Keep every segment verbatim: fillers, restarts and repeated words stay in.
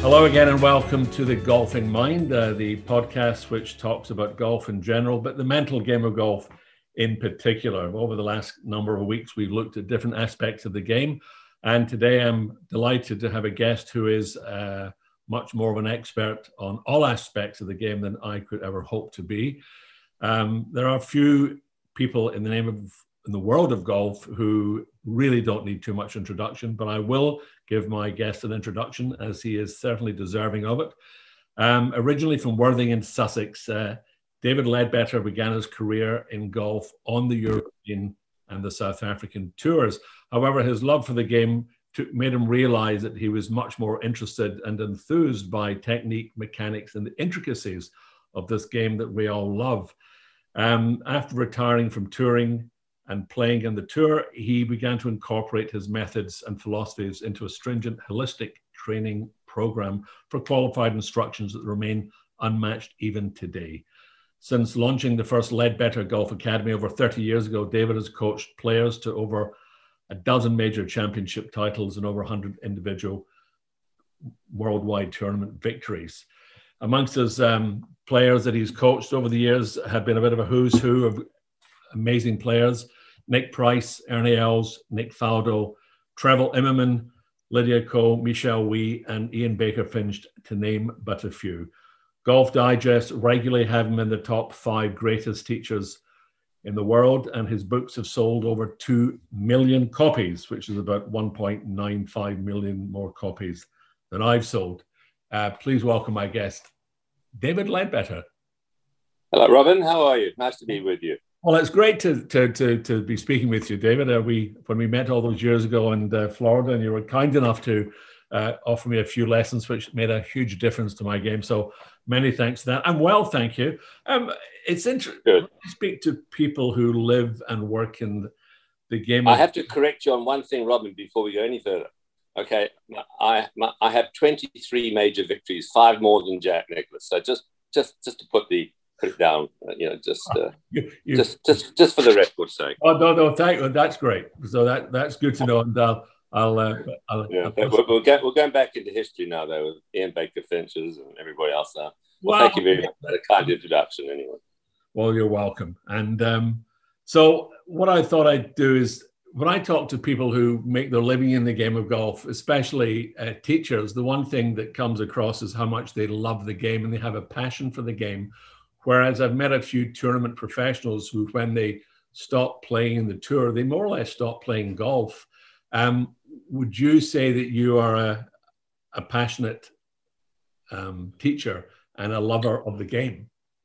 Hello again and welcome to the Golfing Mind, uh, the podcast which talks about golf in general, but the mental game of golf in particular. Over the last number of weeks, we've looked at different aspects of the game. And today I'm delighted to have a guest who is uh, much more of an expert on all aspects of the game than I could ever hope to be. Um, there are few people in the name of in the world of golf who really don't need too much introduction, but I will give my guest an introduction as he is certainly deserving of it. Um, originally from Worthing, Sussex, uh, David Leadbetter began his career in golf on the European and the South African tours. However, his love for the game took, made him realize that he was much more interested and enthused by technique, mechanics, and the intricacies of this game that we all love. Um, after retiring from touring and playing in the tour, he began to incorporate his methods and philosophies into a stringent, holistic training program for qualified instructions that remain unmatched even today. Since launching the first Leadbetter Golf Academy over thirty years ago, David has coached players to over a dozen major championship titles and over one hundred individual worldwide tournament victories. Amongst his um, players that he's coached over the years have been a bit of a who's who of amazing players: Nick Price, Ernie Els, Nick Faldo, Trevor Immelman, Lydia Ko, Michelle Wie, and Ian Baker Finch, to name but a few. Golf Digest regularly have him in the top five greatest teachers in the world, and his books have sold over two million copies, which is about one point nine five million more copies than I've sold. Uh, please welcome my guest, David Leadbetter. Hello, Robin. How are you? Nice to be with you. Well, it's great to to to, to be speaking with you, David. Uh, we when we met all those years ago in uh, Florida, and you were kind enough to uh, offer me a few lessons, which made a huge difference to my game. So many thanks for that. I'm well, thank you. Um, it's interesting to speak to people who live and work in the game. I have to correct you on one thing, Robin, before we go any further. Okay, I my, I have twenty-three major victories, five more than Jack Nicklaus. So just just just to put the put it down, you know, just uh, you, you, just just just for the record's sake. Oh no, no, thank you. That's great. So that that's good to know, and I'll I'll. Uh, I'll, yeah, I'll we're, we're, going, we're going back into history now, though, with Ian Baker Finches and everybody else now. Well, well, thank you very much for a kind introduction, anyway. Well, you're welcome. And um, so, what I thought I'd do is, when I talk to people who make their living in the game of golf, especially uh, teachers, the one thing that comes across is how much they love the game and they have a passion for the game. Whereas I've met a few tournament professionals who, when they stop playing in the tour, they more or less stop playing golf. Um, would you say that you are a, a passionate um, teacher and a lover of the game?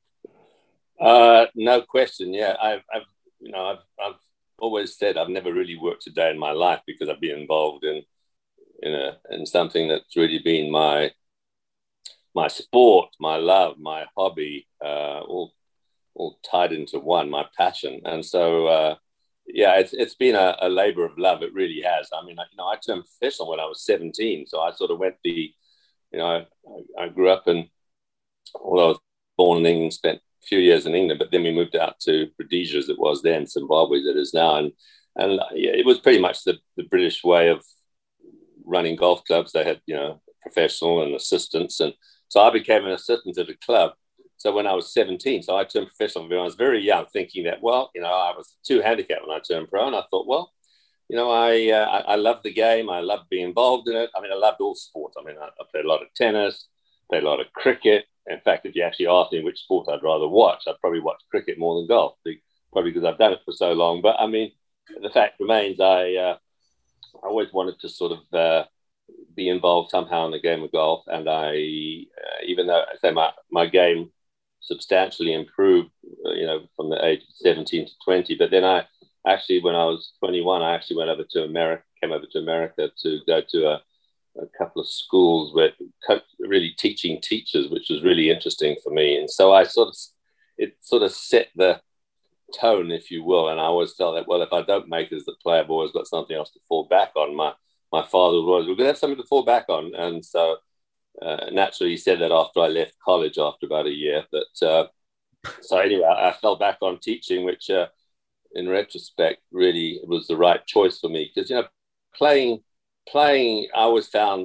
Uh, no question. Yeah, I've, I've you know, I've, I've always said I've never really worked a day in my life because I've been involved in, in a in something that's really been my my sport, my love, my hobby, uh, all all tied into one, my passion. And so, uh, yeah, it's it's been a, a labor of love. It really has. I mean, I, you know, I turned professional when I was seventeen, so I sort of went the, you know, I, I grew up in, although I was born in England, spent a few years in England, but then we moved out to Rhodesia, as it was then, Zimbabwe as it is now, and and yeah, it was pretty much the, the British way of running golf clubs. They had, you know, professional and assistants, and so I became an assistant at a club. So when I was seventeen, so I turned professional when I was very young, thinking that, well, you know, I was too handicapped when I turned pro, and I thought, well, you know, I uh, I, I love the game. I love being involved in it. I mean, I loved all sports. I mean, I, I played a lot of tennis, played a lot of cricket. In fact, if you actually asked me which sport I'd rather watch, I'd probably watch cricket more than golf, probably because I've done it for so long. But I mean, the fact remains, I uh, I always wanted to sort of uh, be involved somehow in the game of golf. And I, uh, even though I say my, my game substantially improved, uh, you know, from the age of seventeen to twenty, but then I actually, when I was twenty-one, I actually went over to America, came over to America to go to a, a couple of schools where really teaching teachers, which was really interesting for me. And so I sort of, it sort of set the tone, if you will. And I always felt that, well, if I don't make it as the player, I've always got something else to fall back on. My my father was always, we're going to have something to fall back on. And so uh, naturally he said that after I left college after about a year. But uh, so anyway, I fell back on teaching, which uh, in retrospect really was the right choice for me. Because, you know, playing, playing, I always found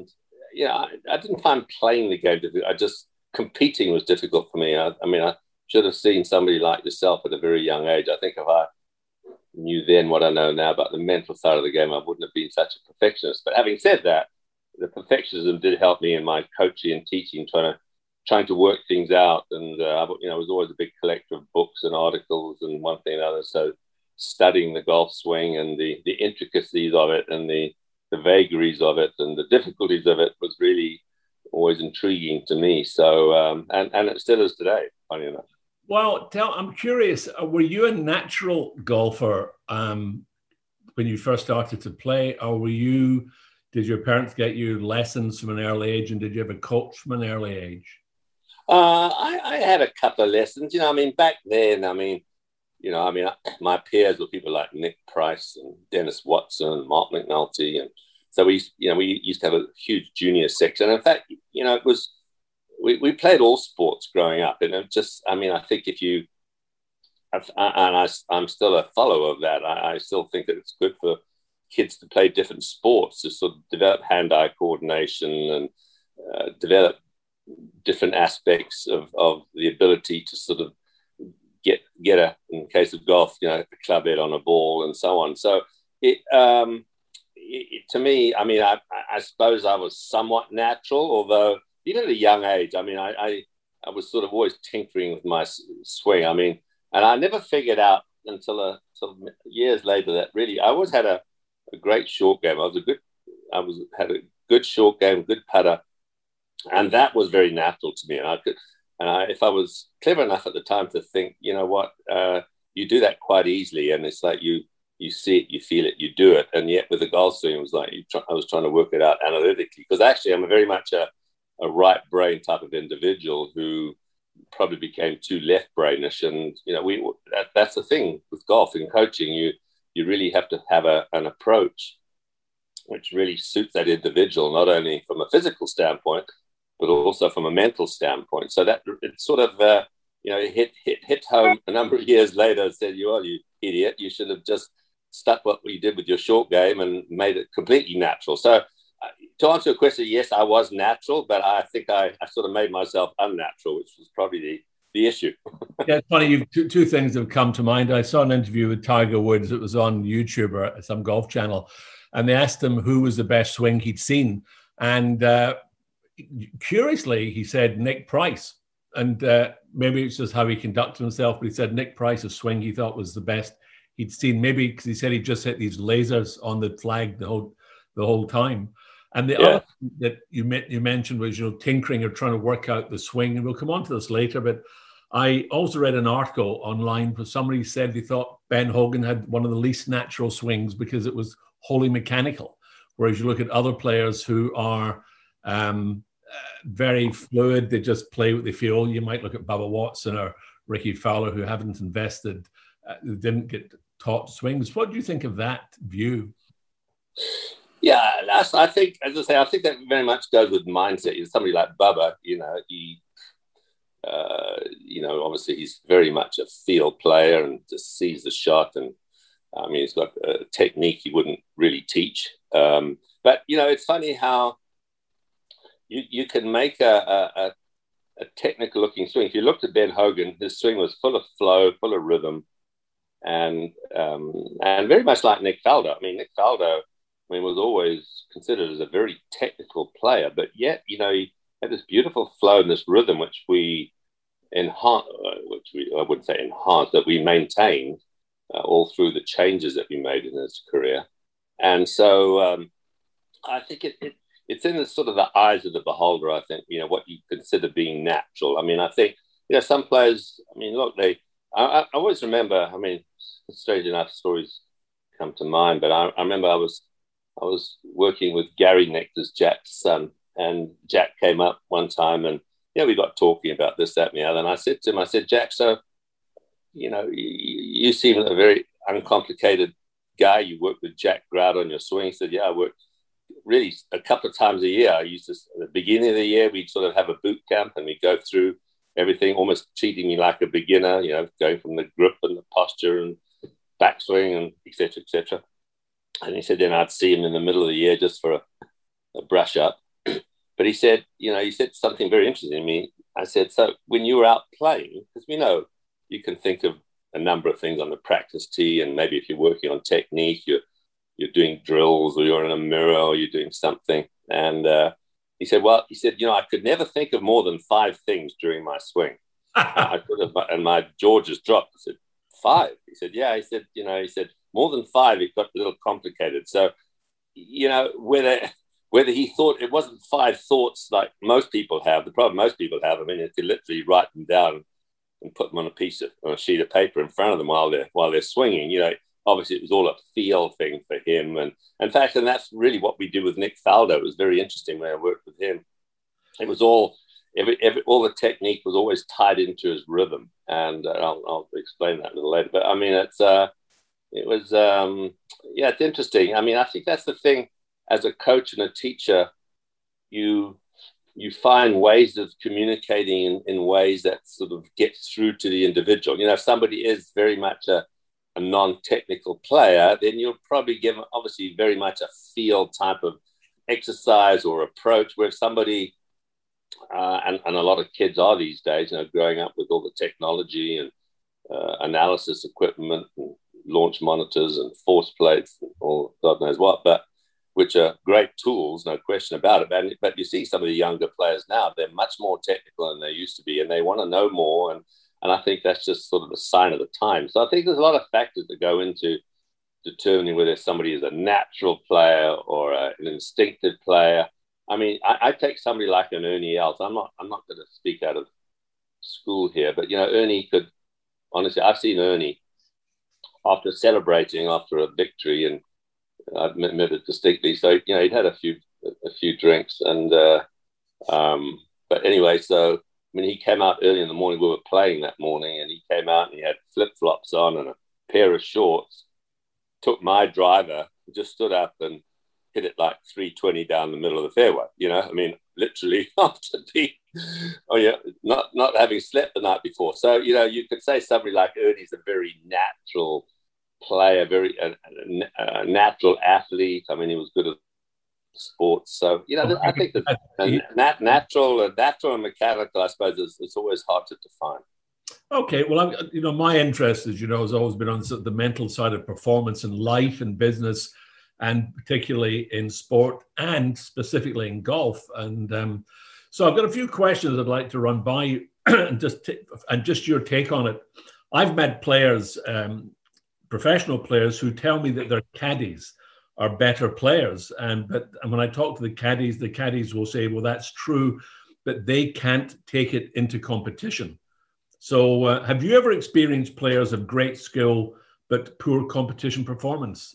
yeah, I, I didn't find playing the game difficult. I just competing was difficult for me. I, I mean, I should have seen somebody like yourself at a very young age. I think if I knew then what I know now about the mental side of the game, I wouldn't have been such a perfectionist. But having said that, the perfectionism did help me in my coaching and teaching, trying to trying to work things out. And uh, you know, I was always a big collector of books and articles and one thing and another. So studying the golf swing and the the intricacies of it and the the vagaries of it and the difficulties of it was really always intriguing to me. So um, and and it still is today, funny enough. Well, tell, I'm curious, uh, were you a natural golfer um, when you first started to play, or were you, did your parents get you lessons from an early age, and did you have a coach from an early age? Uh, I, I had a couple of lessons, you know, I mean, back then, I mean, you know, I mean, my peers were people like Nick Price and Dennis Watson, Mark McNulty. And so we, you know, we used to have a huge junior section. In fact, you know, it was, We, we played all sports growing up, and it just, I mean, I think if you, and I, I'm still a follower of that, I, I still think that it's good for kids to play different sports, to sort of develop hand-eye coordination and uh, develop different aspects of, of the ability to sort of get, get a, in case of golf, you know, a club head on a ball and so on. So it, um, it, it to me, I mean, I, I suppose I was somewhat natural, although even at a young age, I mean, I, I, I was sort of always tinkering with my swing. I mean, and I never figured out until, a, until years later that really I always had a, a great short game. I was a good, I was had a good short game, good putter, and that was very natural to me. And I could, and I, if I was clever enough at the time to think, you know what, uh, you do that quite easily, and it's like you you see it, you feel it, you do it. And yet with the golf swing, it was like you try, I was trying to work it out analytically, because actually I'm a very much a a right brain type of individual who probably became too left brainish. And, you know, we, that, that's the thing with golf and coaching. You, you really have to have a, an approach which really suits that individual, not only from a physical standpoint, but also from a mental standpoint. So that it sort of, uh, you know, hit, hit, hit home a number of years later and said, you are, you idiot, you should have just stuck what you did with your short game and made it completely natural. So, to answer your question, yes, I was natural, but I think I, I sort of made myself unnatural, which was probably the, the issue. Yeah, it's funny. You've, two, two things have come to mind. I saw an interview with Tiger Woods. It was on YouTube or some golf channel, and they asked him who was the best swing he'd seen. And uh, curiously, he said Nick Price. And uh, maybe it's just how he conducted himself, but he said Nick Price's swing he thought was the best he'd seen. Maybe because he said he just hit these lasers on the flag the whole the whole time. And the yeah. other thing that you met, you mentioned was, you know, tinkering or trying to work out the swing. And we'll come on to this later. But I also read an article online where somebody said they thought Ben Hogan had one of the least natural swings because it was wholly mechanical. Whereas you look at other players who are um, uh, very fluid, they just play what they feel. You might look at Bubba Watson or Ricky Fowler, who haven't invested, uh, who didn't get taught swings. What do you think of that view? Yeah, that's, I think, as I say, I think that very much goes with mindset. You know, somebody like Bubba, you know, he, uh, you know, obviously he's very much a field player and just sees the shot. And I mean, he's got a technique he wouldn't really teach. Um, but, you know, it's funny how you, you can make a, a, a technical looking swing. If you looked at Ben Hogan, his swing was full of flow, full of rhythm, and um, and very much like Nick Faldo. I mean, Nick Faldo, I mean, was always considered as a very technical player, but yet, you know, he had this beautiful flow and this rhythm, which we enhance, which we, I wouldn't say enhanced, that we maintained uh, all through the changes that we made in his career. And so um, I think it, it it's in the sort of the eyes of the beholder, I think, you know, what you consider being natural. I mean, I think, you know, some players, I mean, look, they, I, I always remember, I mean, strange enough stories come to mind, but I, I remember I was, I was working with Gary Nectar's Jack's son, and Jack came up one time and, you know, we got talking about this, that, and the other. And I said to him, I said, Jack, so, you know, you, you seem a very uncomplicated guy. You work with Jack Grout on your swing. He said, yeah, I work really a couple of times a year. I used to, at the beginning of the year, we'd sort of have a boot camp and we'd go through everything, almost treating me like a beginner, you know, going from the grip and the posture and backswing and et cetera, et cetera. And he said, then I'd see him in the middle of the year just for a, a brush up. he said, you know, he said something very interesting to me. I said, so when you were out playing, because we know you can think of a number of things on the practice tee, and maybe if you're working on technique, you're you're doing drills, or you're in a mirror, or you're doing something. And uh, he said, well, he said, you know, I could never think of more than five things during my swing. I could have, and my jaw just dropped. I said, five? He said, yeah. He said, you know, he said, more than five, it got a little complicated. So, you know, whether whether he thought it wasn't five thoughts like most people have, the problem most people have, I mean, if you literally write them down and put them on a piece of, on a sheet of paper in front of them while they're, while they're swinging, you know, obviously it was all a feel thing for him. And in fact, and that's really what we do with Nick Faldo. It was very interesting when I worked with him. It was all, every, every, all the technique was always tied into his rhythm. And uh, I'll, I'll explain that a little later. But I mean, it's, uh, it was, um, yeah, it's interesting. I mean, I think that's the thing as a coach and a teacher, you, you find ways of communicating in, in ways that sort of get through to the individual. You know, if somebody is very much a, a non-technical player, then you'll probably give them obviously very much a field type of exercise or approach, where if somebody, uh, and, and a lot of kids are these days, you know, growing up with all the technology and uh, analysis equipment and launch monitors and force plates and all God knows what, but which are great tools, no question about it. But, but you see some of the younger players now, they're much more technical than they used to be, and they want to know more. And, and I think that's just sort of a sign of the time. So I think there's a lot of factors that go into determining whether somebody is a natural player or a, an instinctive player. I mean, I, I take somebody like an Ernie Els. I'm not, I'm not going to speak out of school here, but, you know, Ernie could, honestly, I've seen Ernie after celebrating after a victory, and I remember it distinctly. So, you know, he'd had a few a few drinks, and uh, um, but anyway, so when he came out early in the morning, we were playing that morning, and he came out and he had flip flops on and a pair of shorts. Took my driver, just stood up and hit it like three twenty down the middle of the fairway. You know, I mean, literally after the oh yeah, not not having slept the night before. So, you know, you could say somebody like Ernie's a very natural player, very a, a, a natural athlete. I mean, he was good at sports. So, you know, I think that nat, natural, natural and mechanical, I suppose, is, it's always hard to define. Okay, well, I'm, you know, my interest, as you know, has always been on the mental side of performance in life and business, and particularly in sport and specifically in golf. And um, so I've got a few questions I'd like to run by you and just t- and just your take on it. I've met players, um, professional players, who tell me that their caddies are better players. And but and when I talk to the caddies, the caddies will say, well, that's true, but they can't take it into competition. So uh, have you ever experienced players of great skill but poor competition performance?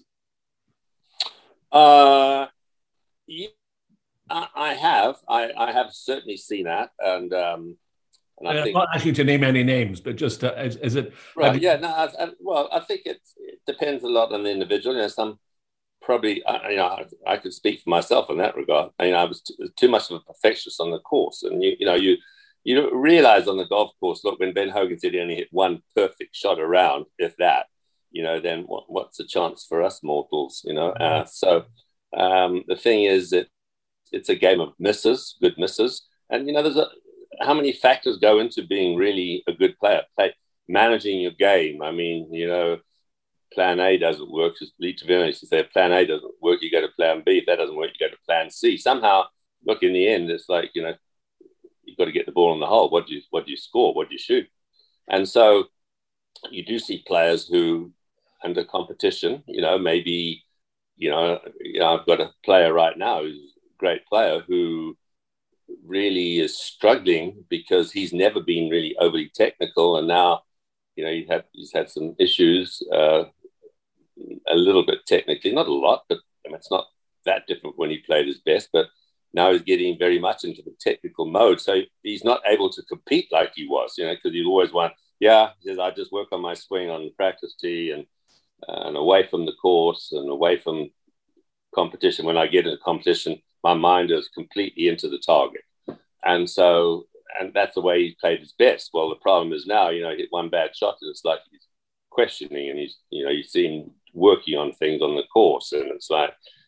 Uh, yeah, I, I have. I, I have certainly seen that. And, um, and I I'm think, not asking you to name any names, but just uh, is, is it... Right, yeah, no, I, I, well, I think it, it depends a lot on the individual. You know, some probably, I, you know, I, I could speak for myself in that regard. I mean, I was t- too much of a perfectionist on the course. And, you, you know, you... You realize on the golf course, look, when Ben Hogan said he only hit one perfect shot around, if that, you know, then what, what's the chance for us mortals, you know? Uh, so um, the thing is that it's a game of misses, good misses. And, you know, there's a, how many factors go into being really a good player? Play, managing your game. I mean, you know, plan A doesn't work. Lee Trevino used to say, if plan A doesn't work, you go to plan B. If that doesn't work, you go to plan C. Somehow, look, in the end, it's like, you know, you've got to get the ball in the hole. What do you what do you score? What do you shoot? And so you do see players who, under competition, you know, maybe, you know, you know, I've got a player right now who's a great player who really is struggling because he's never been really overly technical, and now, you know, he had he's had some issues, uh, a little bit technically, not a lot, but I mean, it's not that different when he played his best, but now he's getting very much into the technical mode. So he's not able to compete like he was, you know, because he'd always want, yeah, he says, I just work on my swing on the practice tee and, and away from the course and away from competition. When I get into competition, my mind is completely into the target. And so, and that's the way he played his best. Well, the problem is now, you know, he hit one bad shot and it's like he's questioning, and he's, you know, you see him working on things on the course, and it's like,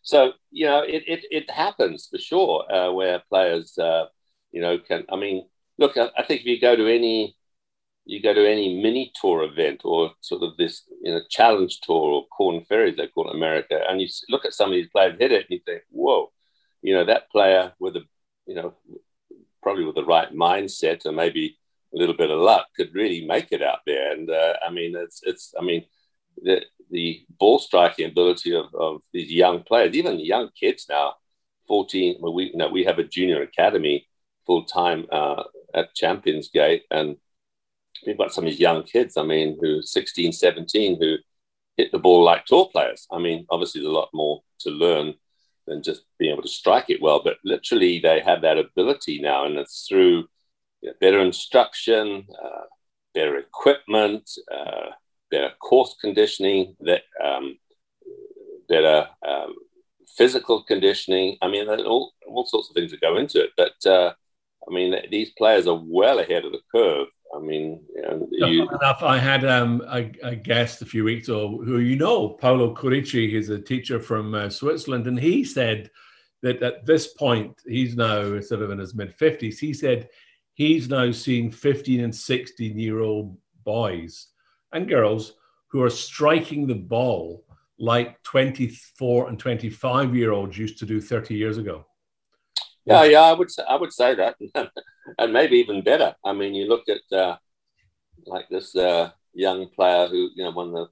So, you know, it, it, it happens for sure uh, where players, uh, you know, can, I mean, look, I, I think if you go to any, you go to any mini tour event or sort of this, you know, challenge tour or Corn Ferries, they call it in America, and you look at some of these players hit it and you think, whoa, you know, that player with a, you know, probably with the right mindset and maybe a little bit of luck could really make it out there. And uh, I mean, it's, it's, I mean, the, the ball striking ability of, of these young players, even the young kids now, fourteen, well, we, you know, we have a junior academy full time uh, at Champions Gate, and we've got some of these young kids, I mean, who sixteen, seventeen, who hit the ball like tour players. I mean, obviously there's a lot more to learn than just being able to strike it well, but literally they have that ability now, and it's through you know, better instruction, uh, better equipment, uh, better course conditioning, that um, better um, physical conditioning. I mean, all, all sorts of things that go into it. But, uh, I mean, these players are well ahead of the curve. I mean, you know, you... enough, I had um, a, a guest a few weeks ago who you know, Paolo Corici. He's a teacher from uh, Switzerland, and he said that at this point, he's now sort of in his mid-fifties, he said he's now seeing fifteen and sixteen-year-old boys and girls who are striking the ball like twenty-four and twenty-five-year-olds used to do thirty years ago. Yeah, yeah, I would say, I would say that, and maybe even better. I mean, you look at uh, like this uh, young player who you know won the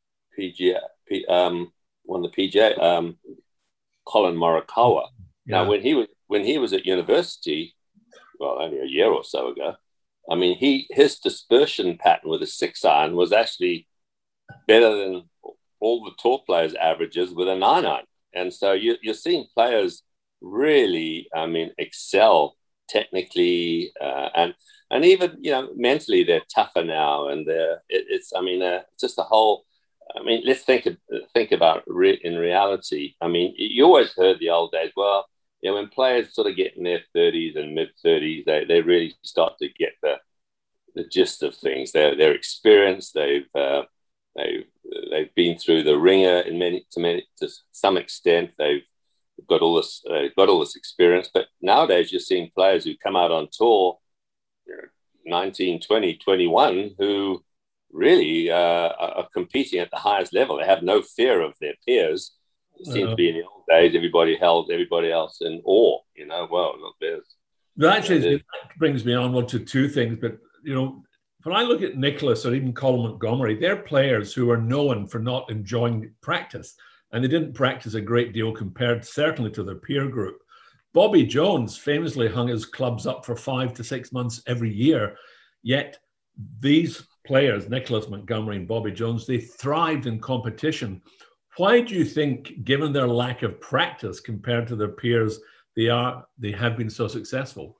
P G A, P, um, won the P G A, um, Colin Morikawa. Yeah. Now, when he was when he was at university, well, only a year or so ago, I mean, he his dispersion pattern with a six iron was actually better than all the tour players' averages with a nine iron, and so you, you're seeing players really, I mean, excel technically uh, and and even you know mentally they're tougher now, and they're it, it's I mean uh, just the whole. I mean, let's think think about re- in reality. I mean, you always heard the old days. Well, you know, when players sort of get in their thirties and mid thirties, they they really start to get the the gist of things. They're they're experienced. They've uh, they they've been through the ringer in many to many to some extent. They've got all this, uh, got all this experience, but nowadays you're seeing players who come out on tour, you know, nineteen, twenty, twenty-one, who really uh, are competing at the highest level. They have no fear of their peers. It seems uh, to be in the old days, everybody held everybody else in awe. You know, well, look, there's. Well, actually, you know, that brings me on to two things. But you know, when I look at Nicklaus or even Colin Montgomerie, they're players who are known for not enjoying practice. And they didn't practice a great deal compared certainly to their peer group. Bobby Jones famously hung his clubs up for five to six months every year. Yet these players, Nicklaus Montgomerie and Bobby Jones, they thrived in competition. Why do you think, given their lack of practice compared to their peers, they are they have been so successful?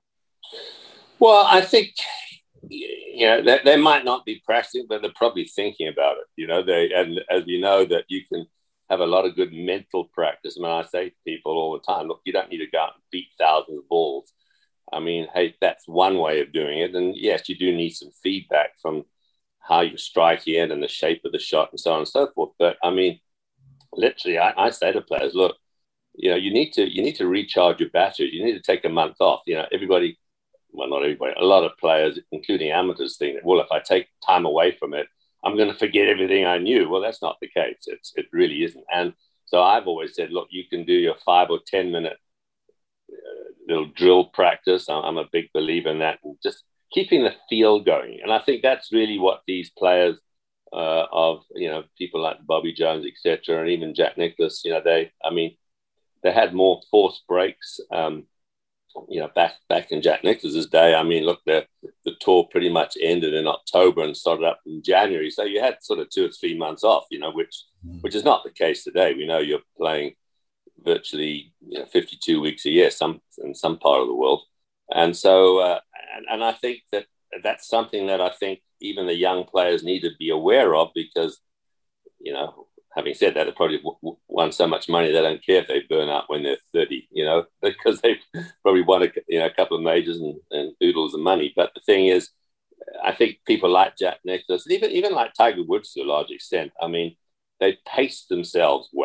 Well, I think you know they, they might not be practicing, but they're probably thinking about it. You know, they and as you know that you can have a lot of good mental practice. I mean, I say to people all the time, look, you don't need to go out and beat thousands of balls. I mean, hey, that's one way of doing it. And yes, you do need some feedback from how you strike in and the shape of the shot and so on and so forth. But I mean, literally, I, I say to players, look, you know, you need to you need to recharge your batteries. You need to take a month off. You know, everybody, well, not everybody, a lot of players, including amateurs, think that, well, if I take time away from it, I'm going to forget everything I knew. Well, that's not the case. It's, it really isn't. And so I've always said, look, you can do your five or ten minute uh, little drill practice. I'm, I'm a big believer in that. And just keeping the feel going. And I think that's really what these players uh, of, you know, people like Bobby Jones, et cetera, and even Jack Nicklaus, you know, they, I mean, they had more forced breaks. Um, you know, back back in Jack Nicklaus's day, I mean, look, the the tour pretty much ended in October and started up in January. So you had sort of two or three months off, you know, which mm. which is not the case today. We know you're playing virtually you know, fifty-two weeks a year, some in some part of the world, and so uh, and, and I think that that's something that I think even the young players need to be aware of, because you know. Having said that, they probably w- won so much money they don't care if they burn out when they're thirty, you know, because they've probably won a, you know, a couple of majors and, and oodles of money. But the thing is, I think people like Jack Nicklaus, even even like Tiger Woods to a large extent, I mean, they pace themselves well.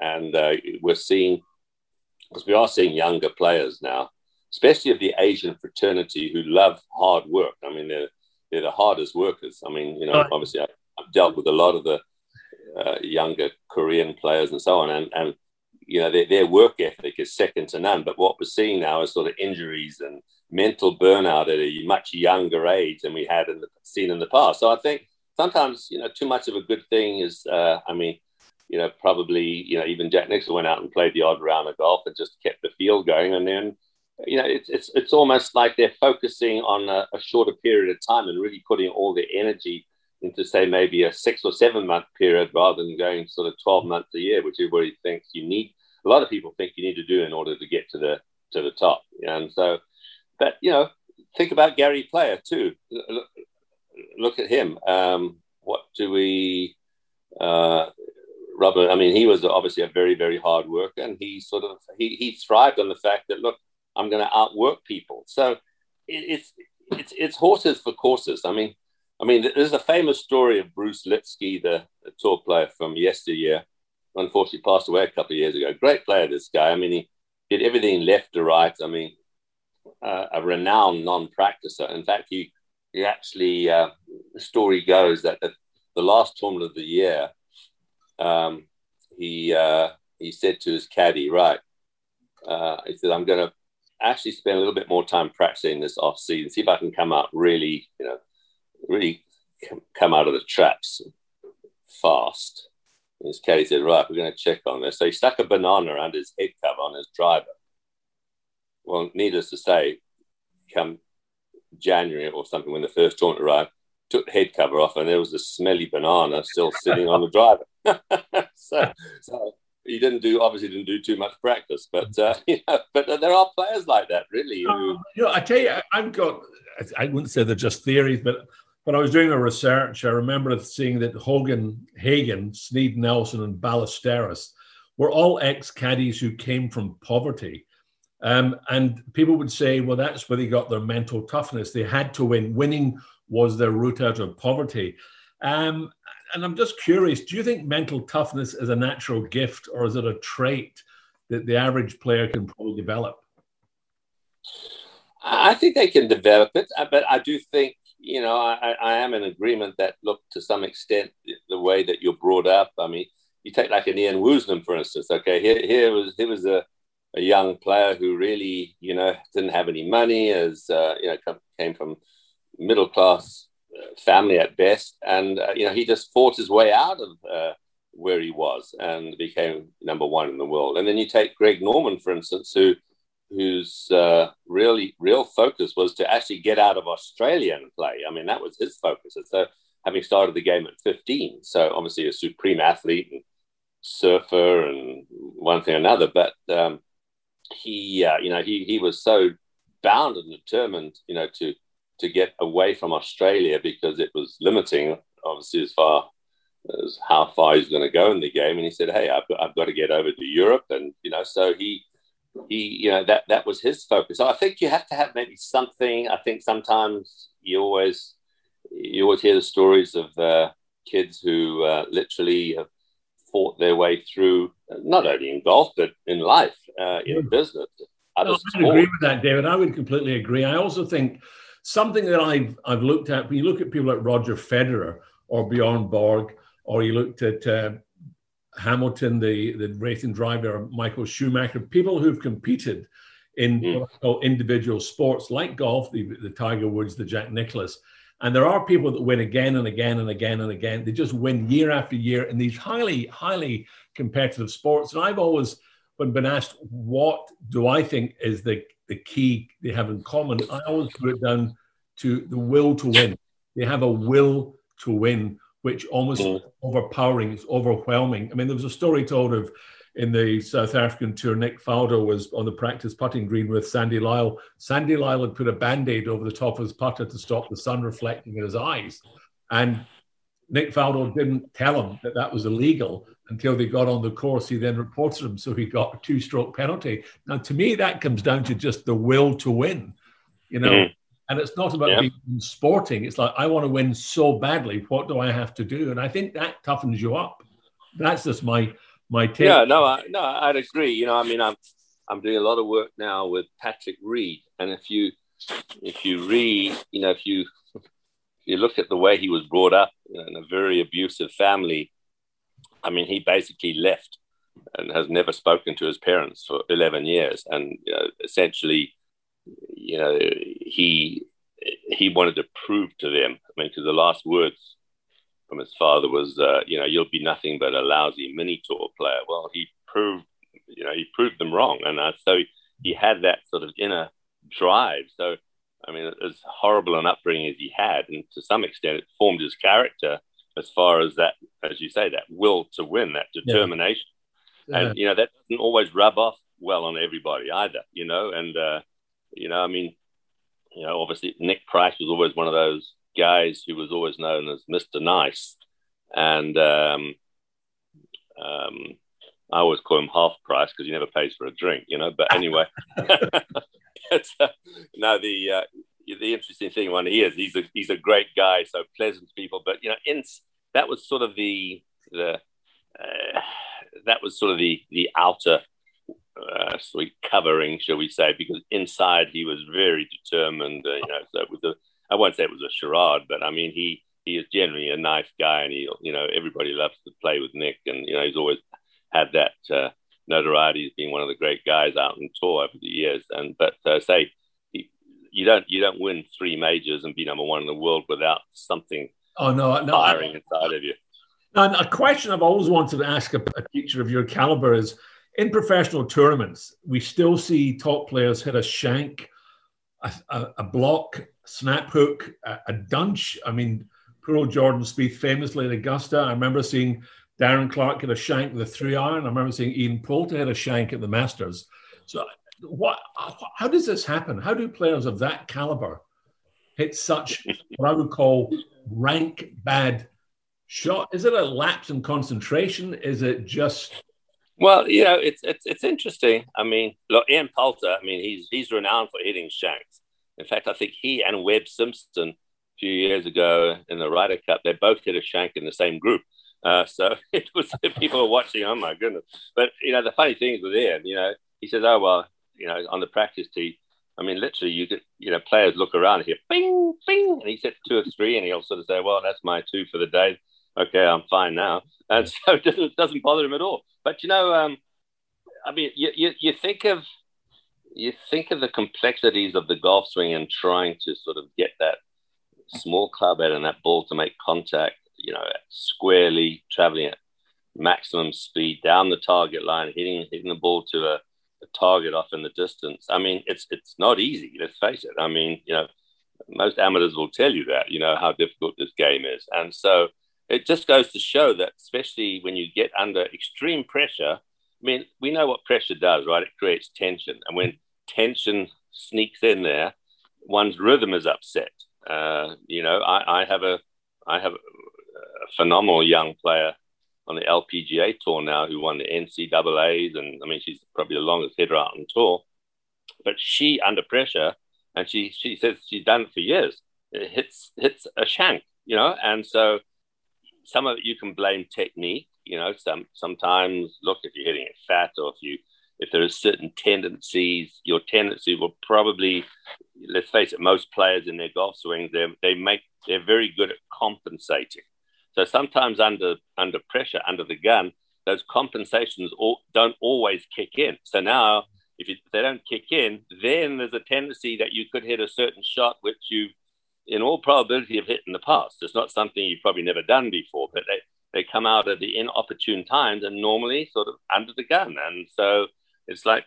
And uh, we're seeing, because we are seeing younger players now, especially of the Asian fraternity, who love hard work. I mean, they're, they're the hardest workers. I mean, you know, obviously I, I've dealt with a lot of the uh, younger Korean players and so on, and, and you know, their, their work ethic is second to none. But what we're seeing now is sort of injuries and mental burnout at a much younger age than we had in the, seen in the past. So I think sometimes, you know, too much of a good thing is, uh, I mean, you know, probably, you know, even Jack Nicklaus went out and played the odd round of golf and just kept the field going. And then, you know, it's it's it's almost like they're focusing on a, a shorter period of time and really putting all their energy into, say, maybe a six or seven month period rather than going sort of twelve months a year, which everybody thinks you need. A lot of people think you need to do in order to get to the to the top. And so, but, you know, think about Gary Player too. Look, look at him. Um, what do we, uh, Robert, I mean, he was obviously a very, very hard worker, and he sort of, he, he thrived on the fact that, look, I'm going to outwork people. So it, it's, it's, it's horses for courses. I mean, I mean, there's a famous story of Bruce Litsky, the, the tour player from yesteryear. Unfortunately passed away a couple of years ago. Great player, this guy. I mean, he did everything left to right. I mean, uh, a renowned non-practicer. In fact, he, he actually, uh, the story goes that at the last tournament of the year, um, he uh, he said to his caddy, right, uh, he said, I'm going to actually spend a little bit more time practicing this off-season, see if I can come out really, you know, really come out of the traps fast. And his caddy said, right, we're going to check on this. So he stuck a banana under his head cover on his driver. Well, needless to say, come January or something, when the first tournament arrived, took the head cover off and there was a smelly banana still sitting on the driver. so, so he didn't do, obviously didn't do too much practice, but, uh, you know, but there are players like that, really. Who... Um, you know, I tell you, I've got, I wouldn't say they're just theories, but when I was doing a research, I remember seeing that Hogan, Hagen, Sneed Nelson, and Ballesteros were all ex-caddies who came from poverty. Um, and people would say, well, that's where they got their mental toughness. They had to win. Winning was their route out of poverty. Um, and I'm just curious, do you think mental toughness is a natural gift, or is it a trait that the average player can probably develop? I think they can develop it, but I do think, you know, I, I am in agreement that, look, to some extent, the way that you're brought up, I mean, you take like an Ian Woosnam, for instance, okay, here, here was, here was a, a young player who really, you know, didn't have any money, as, uh, you know, come, came from middle-class family at best, and, uh, you know, he just fought his way out of uh, where he was and became number one in the world. And then you take Greg Norman, for instance, who whose uh, really real focus was to actually get out of Australia and play. I mean, that was his focus. And so, having started the game at fifteen, so obviously a supreme athlete and surfer and one thing or another, but um, he, uh, you know, he he was so bound and determined, you know, to to get away from Australia because it was limiting, obviously, as far as how far he's going to go in the game. And he said, "Hey, I've got, I've got to get over to Europe," and you know, so he. He, you know, that that was his focus. So I think you have to have maybe something. I think sometimes you always you always hear the stories of uh, kids who uh, literally have fought their way through, not only in golf but in life, uh, in business. No, I would agree with that, David. I would completely agree. I also think something that I've I've looked at. When you look at people like Roger Federer or Bjorn Borg, or you looked at uh, Hamilton, the, the racing driver, Michael Schumacher, people who've competed in mm. what I call individual sports like golf, the, the Tiger Woods, the Jack Nicklaus. And there are people that win again and again and again and again. They just win year after year in these highly, highly competitive sports. And I've always when been asked, what do I think is the, the key they have in common? I always put it down to the will to win. They have a will to win, which almost mm. overpowering, it's overwhelming. I mean, there was a story told of in the South African tour, Nick Faldo was on the practice putting green with Sandy Lyle. Sandy Lyle had put a Band-Aid over the top of his putter to stop the sun reflecting in his eyes. And Nick Faldo didn't tell him that that was illegal until they got on the course. He then reported him, so he got a two-stroke penalty. Now, to me, that comes down to just the will to win, you know. Mm. And it's not about yeah. being sporting. It's like, I want to win so badly. What do I have to do? And I think that toughens you up. That's just my my take. Yeah, no, I, no, I'd agree. You know, I mean, I'm I'm doing a lot of work now with Patrick Reed, and if you if you read, you know, if you if you look at the way he was brought up, you know, in a very abusive family, I mean, he basically left and has never spoken to his parents for eleven years, and you know, essentially, you know, he he wanted to prove to them. I mean, because the last words from his father was, uh, you know, you'll be nothing but a lousy mini tour player. Well, he proved, you know, he proved them wrong. And uh, so he, he had that sort of inner drive. So, I mean, as horrible an upbringing as he had, and to some extent it formed his character as far as that, as you say, that will to win, that determination. Yeah. And, you know, that doesn't always rub off well on everybody either, you know, and, uh, you know, I mean, you know, obviously Nick Price was always one of those guys who was always known as Mister Nice, and um, um, I always call him half price because he never pays for a drink, you know. But anyway, but, uh, no, the uh, the interesting thing one he is he's a he's a great guy, so pleasant to people. But you know, in that was sort of the the uh, that was sort of the the outer uh, sort of covering, shall we say? Because inside he was very determined. Uh, you know, so it was a I won't say it was a charade, but I mean, he he is generally a nice guy, and he, you know, everybody loves to play with Nick, and you know, he's always had that uh, notoriety as being one of the great guys out on tour over the years. And but uh, say he, you don't you don't win three majors and be number one in the world without something oh no, no firing I, inside of you. Now, a question I've always wanted to ask a, a teacher of your caliber is: in professional tournaments, we still see top players hit a shank, a, a, a block, snap hook, a, a dunch. I mean, poor old Jordan Spieth famously at Augusta. I remember seeing Darren Clarke hit a shank with a three iron. I remember seeing Ian Poulter hit a shank at the Masters. So what, how does this happen? How do players of that caliber hit such what I would call rank bad shot? Is it a lapse in concentration? Is it just... Well, you know, it's it's it's interesting. I mean, look, Ian Poulter, I mean, he's he's renowned for hitting shanks. In fact, I think he and Webb Simpson a few years ago in the Ryder Cup, they both hit a shank in the same group. Uh, so it was people were watching. Oh my goodness! But you know, the funny thing is with Ian, you know, he says, "Oh well, you know, on the practice tee, I mean, literally, you could, you know, players look around and hear bing, bing, and he hit two or three, and he'll sort of say, well, that's my two for the day. Okay, I'm fine now." And so it doesn't, doesn't bother him at all. But, you know, um, I mean, you, you, you think of you think of the complexities of the golf swing and trying to sort of get that small club head and that ball to make contact, you know, squarely, traveling at maximum speed down the target line, hitting hitting the ball to a, a target off in the distance. I mean, it's it's not easy, let's face it. I mean, you know, most amateurs will tell you that, you know, how difficult this game is. And so it just goes to show that, especially when you get under extreme pressure, I mean, we know what pressure does, right? It creates tension. And when tension sneaks in there, one's rhythm is upset. Uh, you know, I, I have a I have a, a phenomenal young player on the L P G A tour now who won the N C double A's. And I mean, she's probably the longest hitter out on tour. But she, under pressure, and she she says she's done it for years, it hits, hits a shank, you know. And so some of it you can blame technique. You know, some sometimes, look, if you're hitting it fat or if you if there are certain tendencies, your tendency will probably, let's face it, most players in their golf swings, they they make they're very good at compensating. So sometimes under under pressure, under the gun, those compensations all, don't always kick in. So now, if, you, if they don't kick in, then there's a tendency that you could hit a certain shot which you, in all probability, have hit in the past. It's not something you've probably never done before, but they they come out at the inopportune times and normally sort of under the gun. And so it's like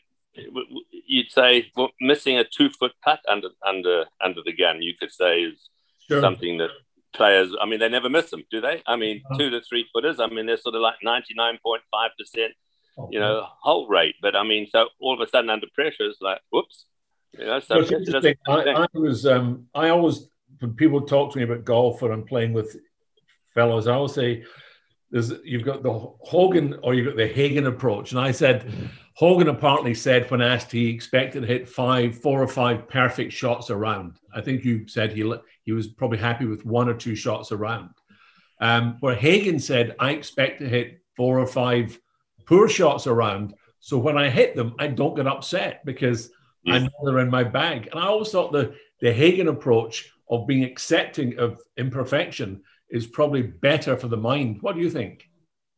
you'd say, well, missing a two-foot putt under under under the gun, you could say is sure. something that players, I mean, they never miss them, do they? I mean, uh-huh. two to three footers, I mean, they're sort of like ninety-nine point five percent, okay. you know, hole rate. But I mean, so all of a sudden under pressure, it's like, whoops. You know, so I, I was, um, I always, when people talk to me about golf or I'm playing with fellows, I always say, There's, you've got the Hogan or you've got the Hagen approach. And I said, mm-hmm. Hogan apparently said when asked, he expected to hit five, four or five perfect shots around. I think you said he he was probably happy with one or two shots around. Um, where Hagen said, I expect to hit four or five poor shots around. So when I hit them, I don't get upset because yes. I know they're in my bag. And I always thought the, the Hagen approach of being accepting of imperfection is probably better for the mind. What do you think?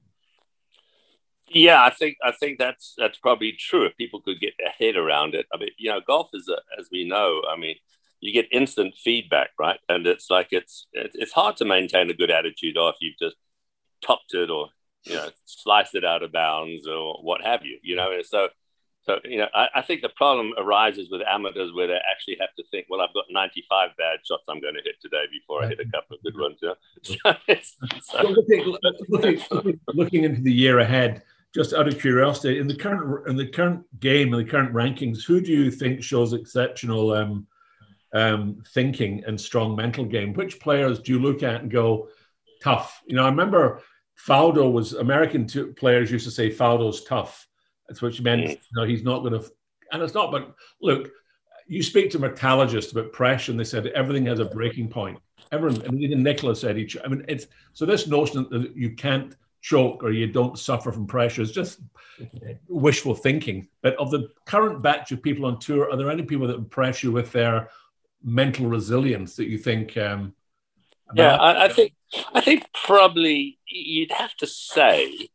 Yeah, I think I think that's that's probably true. If people could get their head around it. I mean, you know, golf is, a, as we know, I mean, you get instant feedback, right? And it's like it's it's hard to maintain a good attitude after you've just topped it or, you know, sliced it out of bounds or what have you, you know. And so, so you know, I, I think the problem arises with amateurs where they actually have to think, well, I've got ninety-five bad shots I'm going to hit today before I hit a couple of good ones. You know? so, so, so looking, looking, looking, looking into the year ahead, just out of curiosity, in the current in the current game and the current rankings, who do you think shows exceptional um, um, thinking and strong mental game? Which players do you look at and go, tough? You know, I remember Faldo was American t- players used to say Faldo's tough. That's what meant. Mm. You know, he's not going to, and it's not. But look, you speak to metallurgists about pressure, and they said everything has a breaking point. Everyone, and even Nicholas said each. I mean, it's so this notion that you can't choke or you don't suffer from pressure is just wishful thinking. But of the current batch of people on tour, are there any people that impress you with their mental resilience that you think? Um, yeah, I, I think I think probably you'd have to say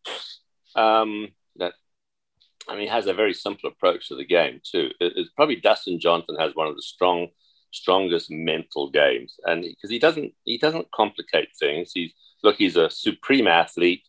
um, that. I mean, he has a very simple approach to the game too. It, it's probably Dustin Johnson has one of the strong, strongest mental games, and because he doesn't he doesn't complicate things. He's look, he's a supreme athlete.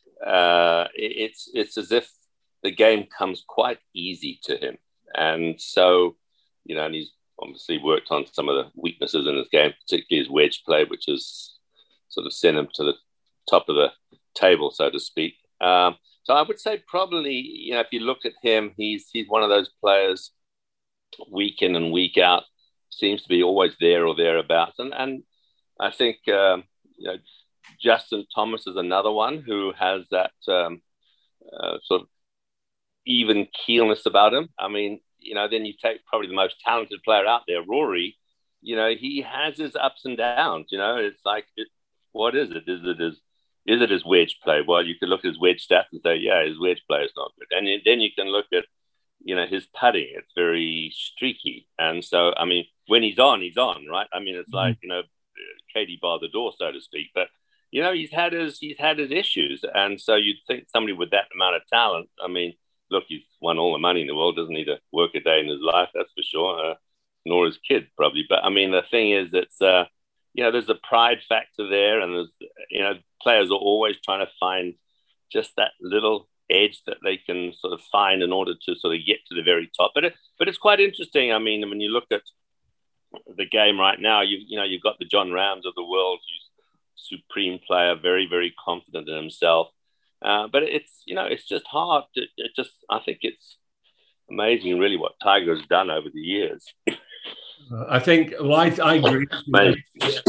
Uh, it's it's as if the game comes quite easy to him, and so you know, and he's obviously worked on some of the weaknesses in his game, particularly his wedge play, which has sort of sent him to the top of the table, so to speak. Um, so I would say probably, you know, if you look at him, he's he's one of those players, week in and week out, seems to be always there or thereabouts, and and I think um, you know. Justin Thomas is another one who has that um, uh, sort of even keelness about him. I mean, you know, then you take probably the most talented player out there, Rory. You know, he has his ups and downs. You know, it's like, it, what is it? Is it his, is it his wedge play? Well, you can look at his wedge stats and say, yeah, his wedge play is not good. And then you can look at, you know, his putting. It's very streaky. And so, I mean, when he's on, he's on, right? I mean, it's mm-hmm. like, you know, Katie bar the door, so to speak. But you know, he's had his he's had his issues, and so you'd think somebody with that amount of talent. I mean, look, he's won all the money in the world, doesn't need to work a day in his life, that's for sure. Uh, nor his kid probably. But I mean, the thing is, it's uh, you know, there's a pride factor there, and there's you know, players are always trying to find just that little edge that they can sort of find in order to sort of get to the very top. But it, but it's quite interesting. I mean, when you look at the game right now, you you know, you've got the John Rahms of the world who's supreme player, very, very confident in himself. Uh, but it's, you know, it's just hard. To, it just, I think it's amazing, really, what Tiger has done over the years. Uh, I think, well, I, I agree. I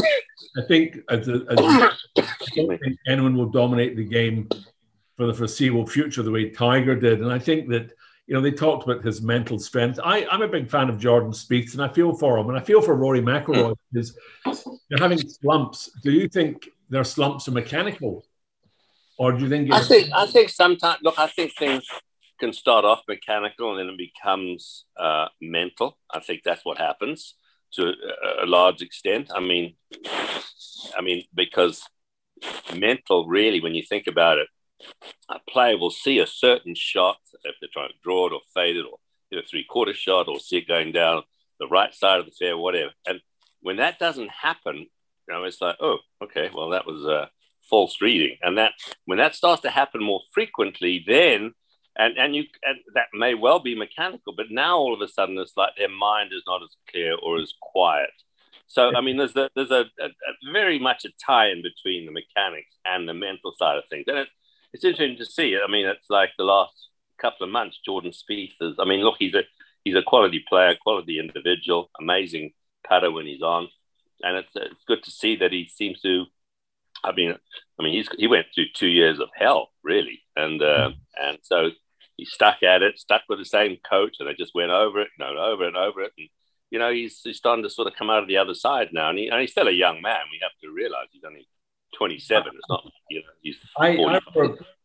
think as a, as a, I don't think anyone will dominate the game for the foreseeable future the way Tiger did. And I think that, you know, they talked about his mental strength. I, I'm a big fan of Jordan Spieth, and I feel for him. And I feel for Rory McIlroy because they're having slumps. Do you think their slumps are mechanical? Or do you think... I think, I think sometimes... Look, I think things can start off mechanical and then it becomes uh, mental. I think that's what happens to a, a large extent. I mean, I mean, because mental, really, when you think about it, a player will see a certain shot if they're trying to draw it or fade it or hit a three-quarter shot or see it going down the right side of the fair, whatever. And when that doesn't happen, you know, it's like, oh, okay, well, that was a false reading. And that when that starts to happen more frequently, then and and you and that may well be mechanical, but now all of a sudden it's like their mind is not as clear or as quiet. So I mean, there's a, there's a, a, a very much a tie in between the mechanics and the mental side of things, and it, it's interesting to see it. I mean, it's like the last couple of months, Jordan Spieth is. I mean, look, he's a he's a quality player, quality individual, amazing putter when he's on, and it's it's good to see that he seems to. I mean, I mean, he's he went through two years of hell, really, and uh, and so he stuck at it, stuck with the same coach, and they just went over it, you know, over it and over it, and you know, he's he's starting to sort of come out of the other side now, and, he, and he's still a young man. We have to realize he's only twenty-seven. It's not, you know, he's I, I, remember,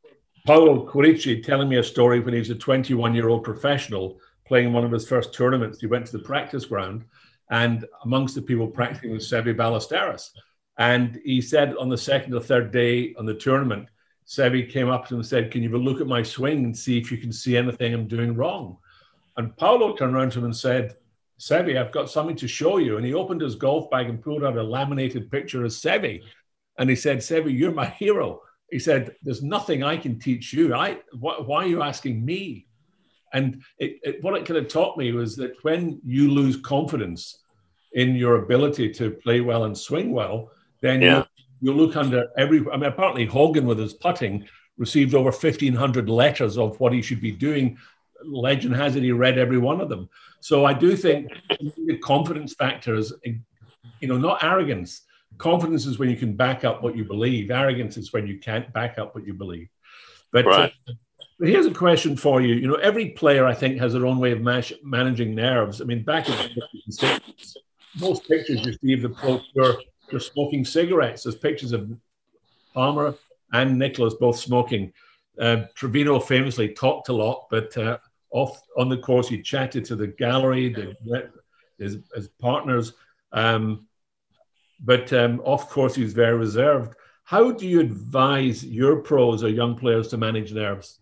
Paolo Quirici telling me a story when he was a twenty-one-year-old professional playing in one of his first tournaments. He went to the practice ground, and amongst the people practicing was Seve Ballesteros. And he said on the second or third day on the tournament, Seve came up to him and said, "Can you have a look at my swing and see if you can see anything I'm doing wrong?" And Paolo turned around to him and said, "Seve, I've got something to show you." And he opened his golf bag and pulled out a laminated picture of Seve. And he said, "Seve, you're my hero." He said, "There's nothing I can teach you. I, wh- why are you asking me?" And it, it, what it kind of taught me was that when you lose confidence in your ability to play well and swing well, then yeah. you, you look under every, I mean, apparently Hogan with his putting received over fifteen hundred letters of what he should be doing. Legend has it he read every one of them. So I do think the confidence factor is, you know, not arrogance. Confidence is when you can back up what you believe. Arrogance is when you can't back up what you believe. But, right. uh, but here's a question for you. You know, every player, I think, has their own way of mash, managing nerves. I mean, back in the sixties, most pictures you see of the pro tour, they're smoking cigarettes. There's pictures of Palmer and Nicklaus both smoking. Uh, Trevino famously talked a lot, but uh, off on the course, he chatted to the gallery, the, his, his partners. Um, but um, off course, he was very reserved. How do you advise your pros or young players to manage nerves?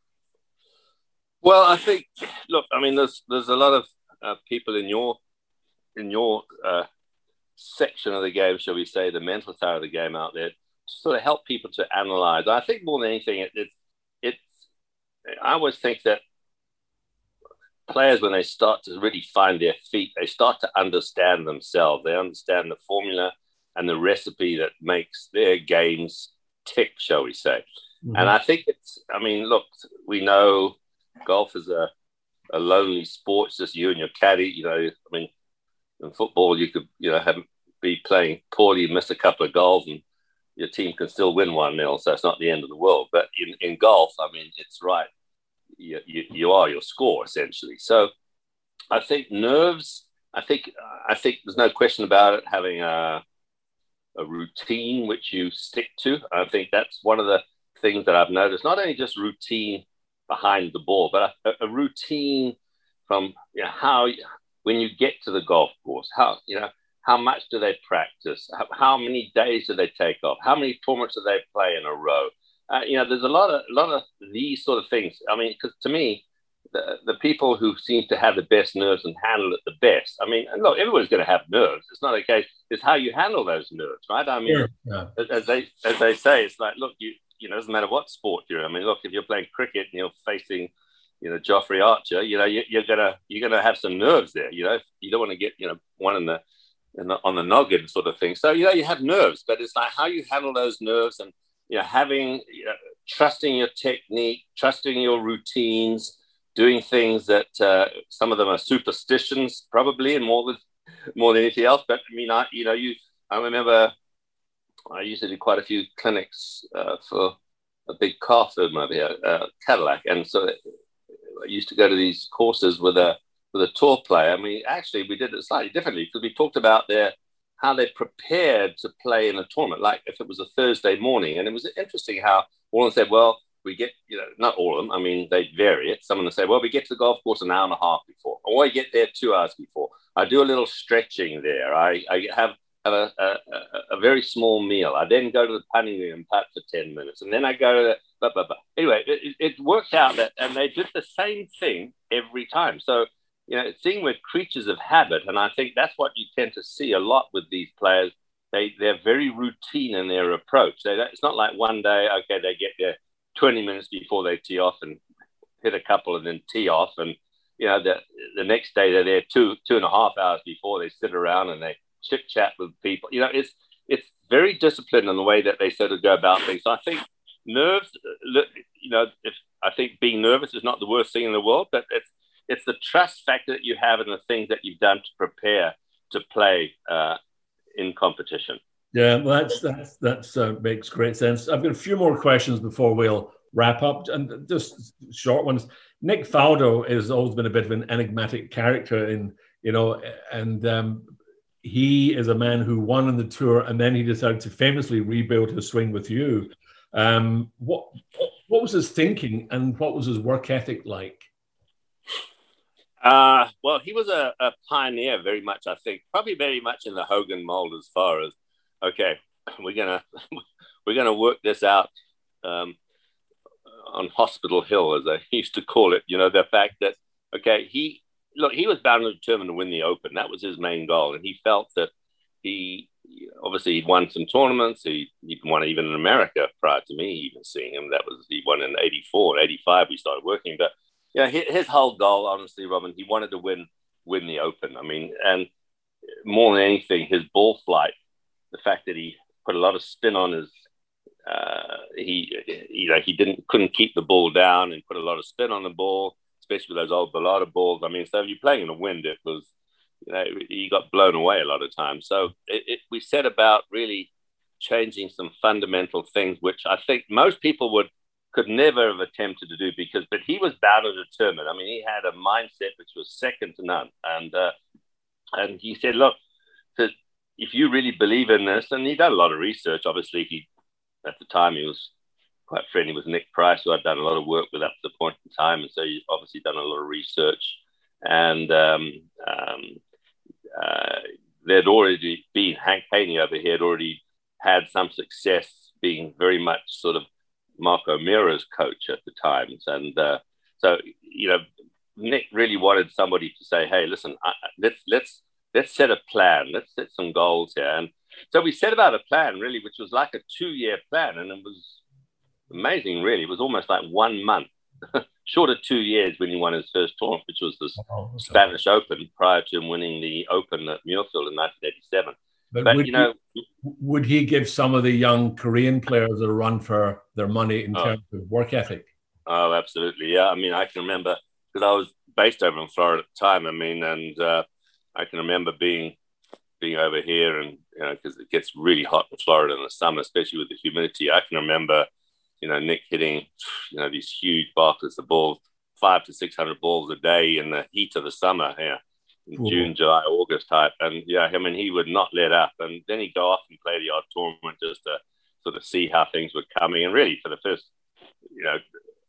Well, I think, look, I mean, there's there's a lot of uh, people in your in your uh, section of the game, shall we say, the mental side of the game out there, to sort of help people to analyze. I think more than anything, it, it, it's, I always think that players, when they start to really find their feet, they start to understand themselves. They understand the formula and the recipe that makes their games tick, shall we say. Mm-hmm. And I think it's, I mean, look, we know golf is a, a lonely sport. It's just you and your caddy. You know, I mean, in football, you could, you know, have, be playing poorly, miss a couple of goals, and your team can still win one nil. So it's not the end of the world. But in, in golf, I mean, it's right. You, you, you are your score, essentially. So I think nerves, I think I think there's no question about it, having a, a routine which you stick to. I think that's one of the things that I've noticed, not only just routine behind the ball, but a, a routine from, you know, how, when you get to the golf course, how, you know, how much do they practice? How, how many days do they take off? How many tournaments do they play in a row? Uh, you know, there's a lot of a lot of these sort of things. I mean, because to me, the, the people who seem to have the best nerves and handle it the best. I mean, and look, everyone's going to have nerves. It's not a case. It's how you handle those nerves, right? I mean, yeah. Yeah. as they as they say, it's like, look, you you know, it doesn't matter what sport you're in. I mean, look, if you're playing cricket and you're facing, you know, Joffrey Archer, you know, you, you're gonna you're gonna have some nerves there. You know, you don't want to get, you know, one in the, in the on the noggin sort of thing. So you know, you have nerves, but it's like how you handle those nerves and, you know, having, you know, trusting your technique, trusting your routines, doing things that uh, some of them are superstitions, probably, and more than more than anything else. But I mean, I you know, you I remember I used to do quite a few clinics uh, for a big car firm over here, uh, Cadillac, and so I used to go to these courses with a with a tour player. I mean, actually, we did it slightly differently because we talked about their how they prepared to play in a tournament, like if it was a Thursday morning. And it was interesting how all of them said, well, we get, you know, not all of them, I mean, they vary it. Some of them say, well, we get to the golf course an hour and a half before, or I get there two hours before. I do a little stretching there. I, I have, have a, a, a very small meal. I then go to the putting green and putt for ten minutes. And then I go to the, blah, blah, blah. Anyway, it, it worked out that, and they did the same thing every time. So, you know, seeing we're creatures of habit, and I think that's what you tend to see a lot with these players. They, they're very routine in their approach. They, it's not like one day, okay, they get there twenty minutes before they tee off and hit a couple and then tee off. And, you know, the, the next day they're there two, two and a half hours before they sit around and they chit-chat with people. You know, it's it's very disciplined in the way that they sort of go about things. So I think nerves, you know, if, I think being nervous is not the worst thing in the world, but it's, It's the trust factor that you have and the things that you've done to prepare to play uh, in competition. Yeah, well, that's that's that's uh, makes great sense. I've got a few more questions before we'll wrap up, and just short ones. Nick Faldo has always been a bit of an enigmatic character, in you know, and um, he is a man who won on the tour, and then he decided to famously rebuild his swing with you. Um, what What was his thinking and what was his work ethic like? Uh, well, he was a, a pioneer very much, I think, probably very much in the Hogan mold as far as, okay, we're going to we're gonna work this out um, on Hospital Hill, as I used to call it. You know, the fact that, okay, he, look, he was bound and determined to win the Open. That was his main goal. And he felt that he, obviously he'd won some tournaments. He, he'd won even in America prior to me even seeing him. That was, he won in eighty-four, eighty-five, we started working. But yeah, his, his whole goal, honestly, Robin, he wanted to win, win the Open. I mean, and more than anything, his ball flight, the fact that he put a lot of spin on his, uh, he, you know, he didn't, couldn't keep the ball down and put a lot of spin on the ball, especially with those old Bellata balls. I mean, so if you're playing in the wind, it was, you know, he got blown away a lot of times. So it, it, we set about really changing some fundamental things, which I think most people would could never have attempted to do because, but he was bound and determined. I mean, he had a mindset which was second to none. And, uh, and he said, look, to, if you really believe in this, and he done a lot of research, obviously he, at the time he was quite friendly with Nick Price, who I'd done a lot of work with up to the point in time. And so he's obviously done a lot of research. And um, um, uh, there'd already been, Hank Haney over here had already had some success being very much sort of Marco Mira's coach at the times. And uh, so, you know, Nick really wanted somebody to say, hey, listen, I, let's, let's, let's set a plan. Let's set some goals here. And so we set about a plan really, which was like a two-year plan. And it was amazing, really. It was almost like one month, short of two years when he won his first tournament, which was the oh, okay. Spanish Open, prior to him winning the Open at Muirfield in nineteen eighty-seven. But, but would you know, he, would he give some of the young Korean players a run for their money in oh, terms of work ethic? Oh, absolutely. Yeah. I mean, I can remember because I was based over in Florida at the time. I mean, and uh, I can remember being being over here and, you know, because it gets really hot in Florida in the summer, especially with the humidity. I can remember, you know, Nick hitting, you know, these huge buckets of balls, five to six hundred balls a day in the heat of the summer here, in Ooh. June, July, August type. And yeah, I mean, he would not let up. And then he'd go off and play the odd tournament just to sort of see how things were coming. And really, for the first, you know,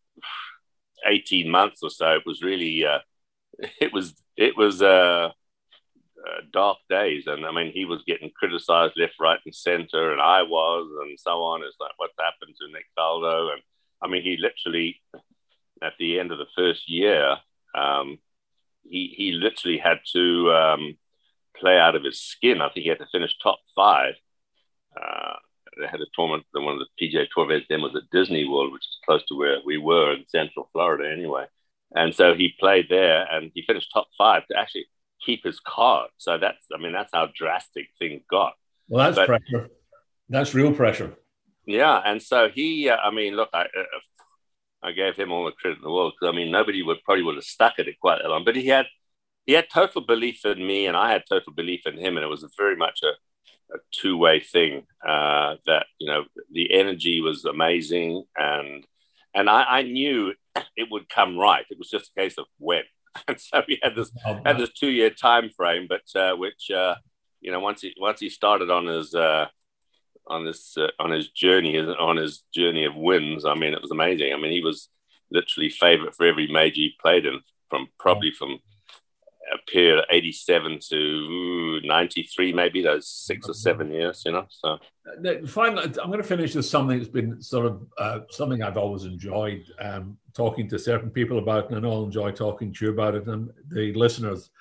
eighteen months or so, it was really, uh, it was, it was, uh, Uh, dark days. And I mean, he was getting criticized left, right, and center, and I was, and so on. It's like, what's happened to Nick Faldo? And I mean, he literally, at the end of the first year, um, he he literally had to um, play out of his skin. I think he had to finish top five. Uh, they had a tournament, one of the P G A Tour events then was at Disney World, which is close to where we were in Central Florida anyway. And so he played there, and he finished top five to actually keep his card. So that's, I mean, that's how drastic things got. Well, that's but, pressure. That's real pressure. Yeah. And so he, uh, I mean, look, I uh, I gave him all the credit in the world because, I mean, nobody would probably would have stuck at it quite that long. But he had, he had total belief in me and I had total belief in him. And it was very much a, a two-way thing uh, that, you know, the energy was amazing. And, and I, I knew it would come right. It was just a case of when. And so we had this oh, had this two year time frame, but uh, which uh, you know once he once he started on his uh, on this uh, on his journey on his journey of wins, I mean it was amazing. I mean he was literally favorite for every major he played in, from probably from a period of eighty-seven to ninety-three, maybe those six or seven years, you know. So finally, I'm going to finish with something that's been sort of uh, something I've always enjoyed um, talking to certain people about, and I know I'll enjoy talking to you about it and the listeners.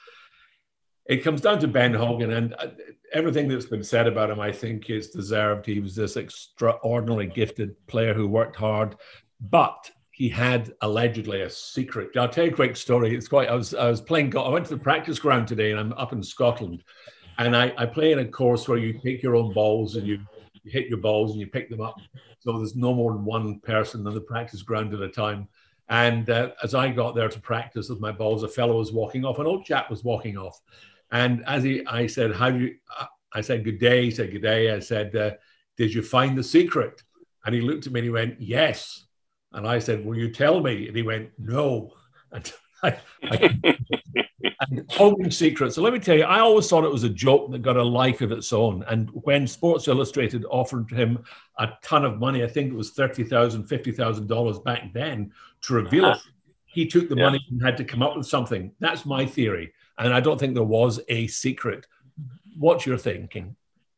It comes down to Ben Hogan, and everything that's been said about him, I think, is deserved. He was this extraordinarily gifted player who worked hard, but he had allegedly a secret. I'll tell you a quick story. It's quite. I was I was playing golf. I went to the practice ground today, and I'm up in Scotland, and I, I play in a course where you take your own balls and you, you hit your balls and you pick them up. So there's no more than one person on the practice ground at a time. And uh, as I got there to practice with my balls, a fellow was walking off. An old chap was walking off, and as he, I said, "How do you?" I said, "Good day." He said, "Good day." I said, uh, "Did you find the secret?" And he looked at me and he went, "Yes." And I said, "Will you tell me?" And he went, "No." And I, I, and Hogan's secret. So let me tell you, I always thought it was a joke that got a life of its own. And when Sports Illustrated offered him a ton of money, I think it was thirty thousand dollars, fifty thousand dollars back then, to reveal uh-huh. it, he took the yeah. money and had to come up with something. That's my theory. And I don't think there was a secret. What's your thinking?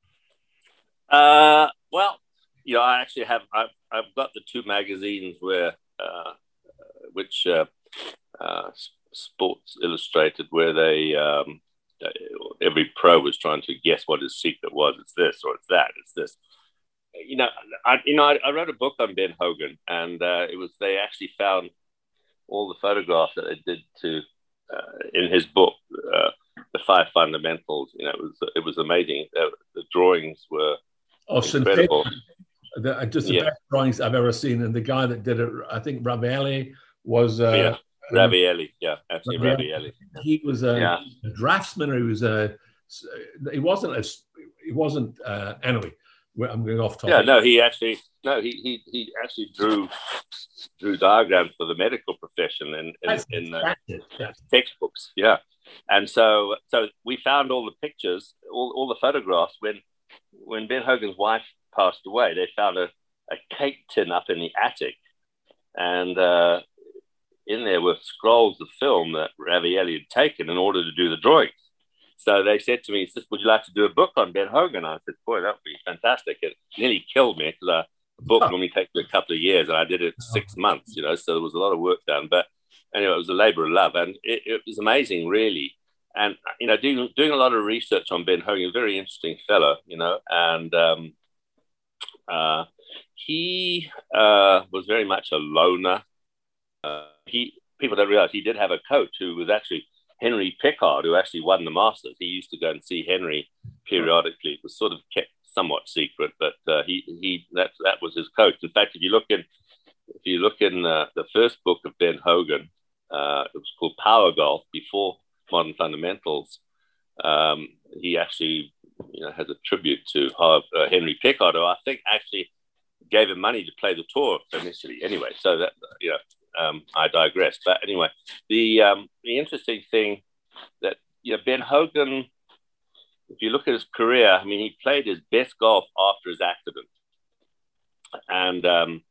Uh, well, you know, I actually have, I've, I've got the two magazines where, uh, which uh, uh, Sports Illustrated, where they, um, every pro was trying to guess what his secret was. It's this or it's that, it's this. You know, I, you know, I, I wrote a book on Ben Hogan, and uh, it was, they actually found all the photographs that they did to, uh, in his book, uh, The Five Fundamentals. You know, it was, it was amazing. Uh, the drawings were oh, incredible. The, just the yeah. best drawings I've ever seen. And the guy that did it, I think Ravelli was... Uh, yeah, Ravelli, yeah, actually Ravelli. Ravelli. He was a, yeah. a draftsman. He was a... He wasn't a... He wasn't... Uh, anyway, I'm going off topic. Yeah, no, he actually... No, he he, he actually drew drew diagrams for the medical profession in, in, in uh, textbooks, yeah. And so so we found all the pictures, all, all the photographs when when Ben Hogan's wife passed away. They found a, a cake tin up in the attic, and uh, in there were scrolls of film that Ravelli had taken in order to do the drawings. So they said to me, would you like to do a book on Ben Hogan? I said, boy, that would be fantastic. It nearly killed me because a book normally takes a couple of years, and I did it six months, you know, so there was a lot of work done. But anyway, it was a labor of love, and it, it was amazing, really. And, you know, doing, doing a lot of research on Ben Hogan, a very interesting fellow, you know, and um, uh, he uh, was very much a loner. Uh, he people don't realize he did have a coach who was actually Henry Pickard, who actually won the Masters. He used to go and see Henry periodically. It was sort of kept somewhat secret, but uh, he he that that was his coach. In fact, if you look in if you look in uh, the first book of Ben Hogan, uh, it was called Power Golf before Modern Fundamentals. Um, he actually you know has a tribute to uh, Henry Pickard, who I think actually gave him money to play the tour initially. Anyway, so that you know. Um, I digress. But anyway, the um, the interesting thing that you know, Ben Hogan, if you look at his career, I mean, he played his best golf after his accident, and um,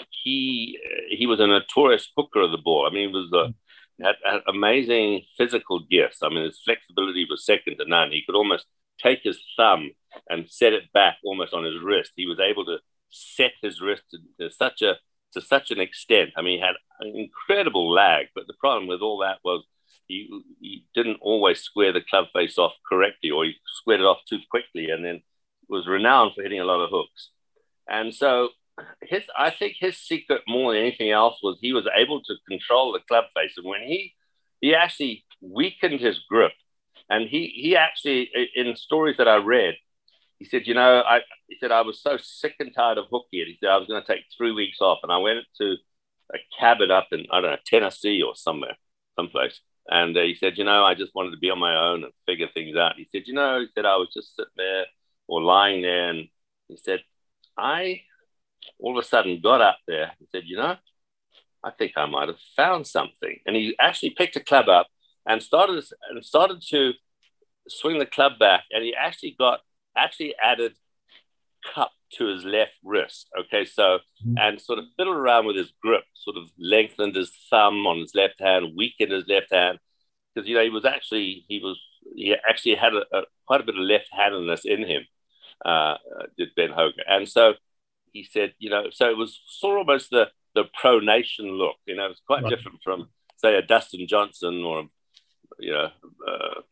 he he was a notorious hooker of the ball. I mean, he was a had, had amazing physical gifts. I mean, his flexibility was second to none. He could almost take his thumb and set it back almost on his wrist. He was able to set his wrist to, to such a to such an extent. I mean, he had an incredible lag, but the problem with all that was he, he didn't always square the club face off correctly, or he squared it off too quickly, and then was renowned for hitting a lot of hooks. And so his, I think his secret more than anything else was he was able to control the club face. And when he, he actually weakened his grip, and he, he actually, in stories that I read, he said, you know, I he said, I was so sick and tired of hooking it. He said, I was going to take three weeks off. And I went to a cabin up in, I don't know, Tennessee or somewhere, someplace. And uh, he said, you know, I just wanted to be on my own and figure things out. He said, you know, he said, I was just sitting there or lying there. And he said, I all of a sudden got up there and said, you know, I think I might have found something. And he actually picked a club up and started, and started to swing the club back. And he actually got, actually added cup to his left wrist. Okay, so and sort of fiddled around with his grip, sort of lengthened his thumb on his left hand, weakened his left hand, because you know he was actually he was he actually had a, a quite a bit of left-handedness in him. Uh, did Ben Hogan, and so he said, you know, so it was sort of almost the the pro nation look. You know, it's quite right. different from say a Dustin Johnson or you know. Uh,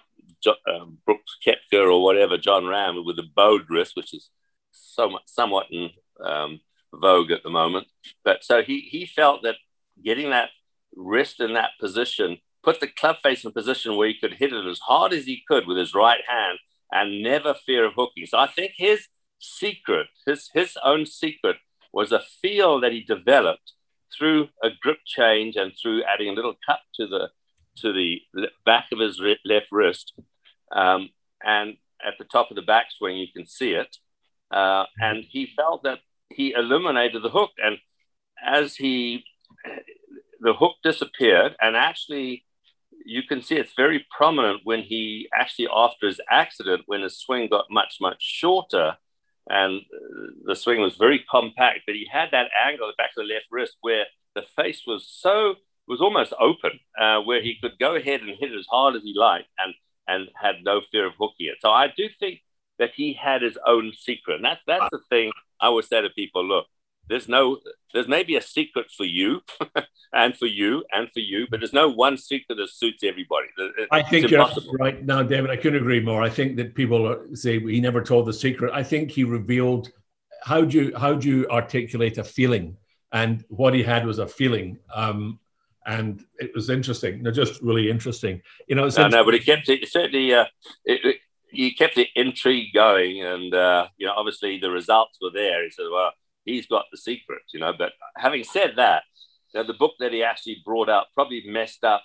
Um, Brooks Koepka or whatever, John Ram with the bowed wrist, which is somewhat, somewhat in um, vogue at the moment. But so he he felt that getting that wrist in that position, put the club face in a position where he could hit it as hard as he could with his right hand and never fear of hooking. So I think his secret, his his own secret, was a feel that he developed through a grip change and through adding a little cup to the to the back of his left wrist. Um, and at the top of the backswing, you can see it. Uh, and he felt that he eliminated the hook. And as he, the hook disappeared, and actually you can see it's very prominent when he actually, after his accident, when his swing got much, much shorter and the swing was very compact, but he had that angle at the back of the left wrist where the face was so, was almost open, uh, where he could go ahead and hit it as hard as he liked and, and had no fear of hooking it. So I do think that he had his own secret. And that's, that's the thing I always say to people, look, There's no, there's maybe a secret for you and for you and for you, but there's no one secret that suits everybody. It's I think you're right now, David. I couldn't agree more. I think that people say he never told the secret. I think he revealed how do you how do you articulate a feeling, and what he had was a feeling, um, and it was interesting. No, just really interesting. You know, no, no, but he kept it certainly. Uh, it, it, he kept the intrigue going, and uh, you know, obviously the results were there. He said, "Well, he's got the secret," you know. But having said that, you know, the book that he actually brought out probably messed up,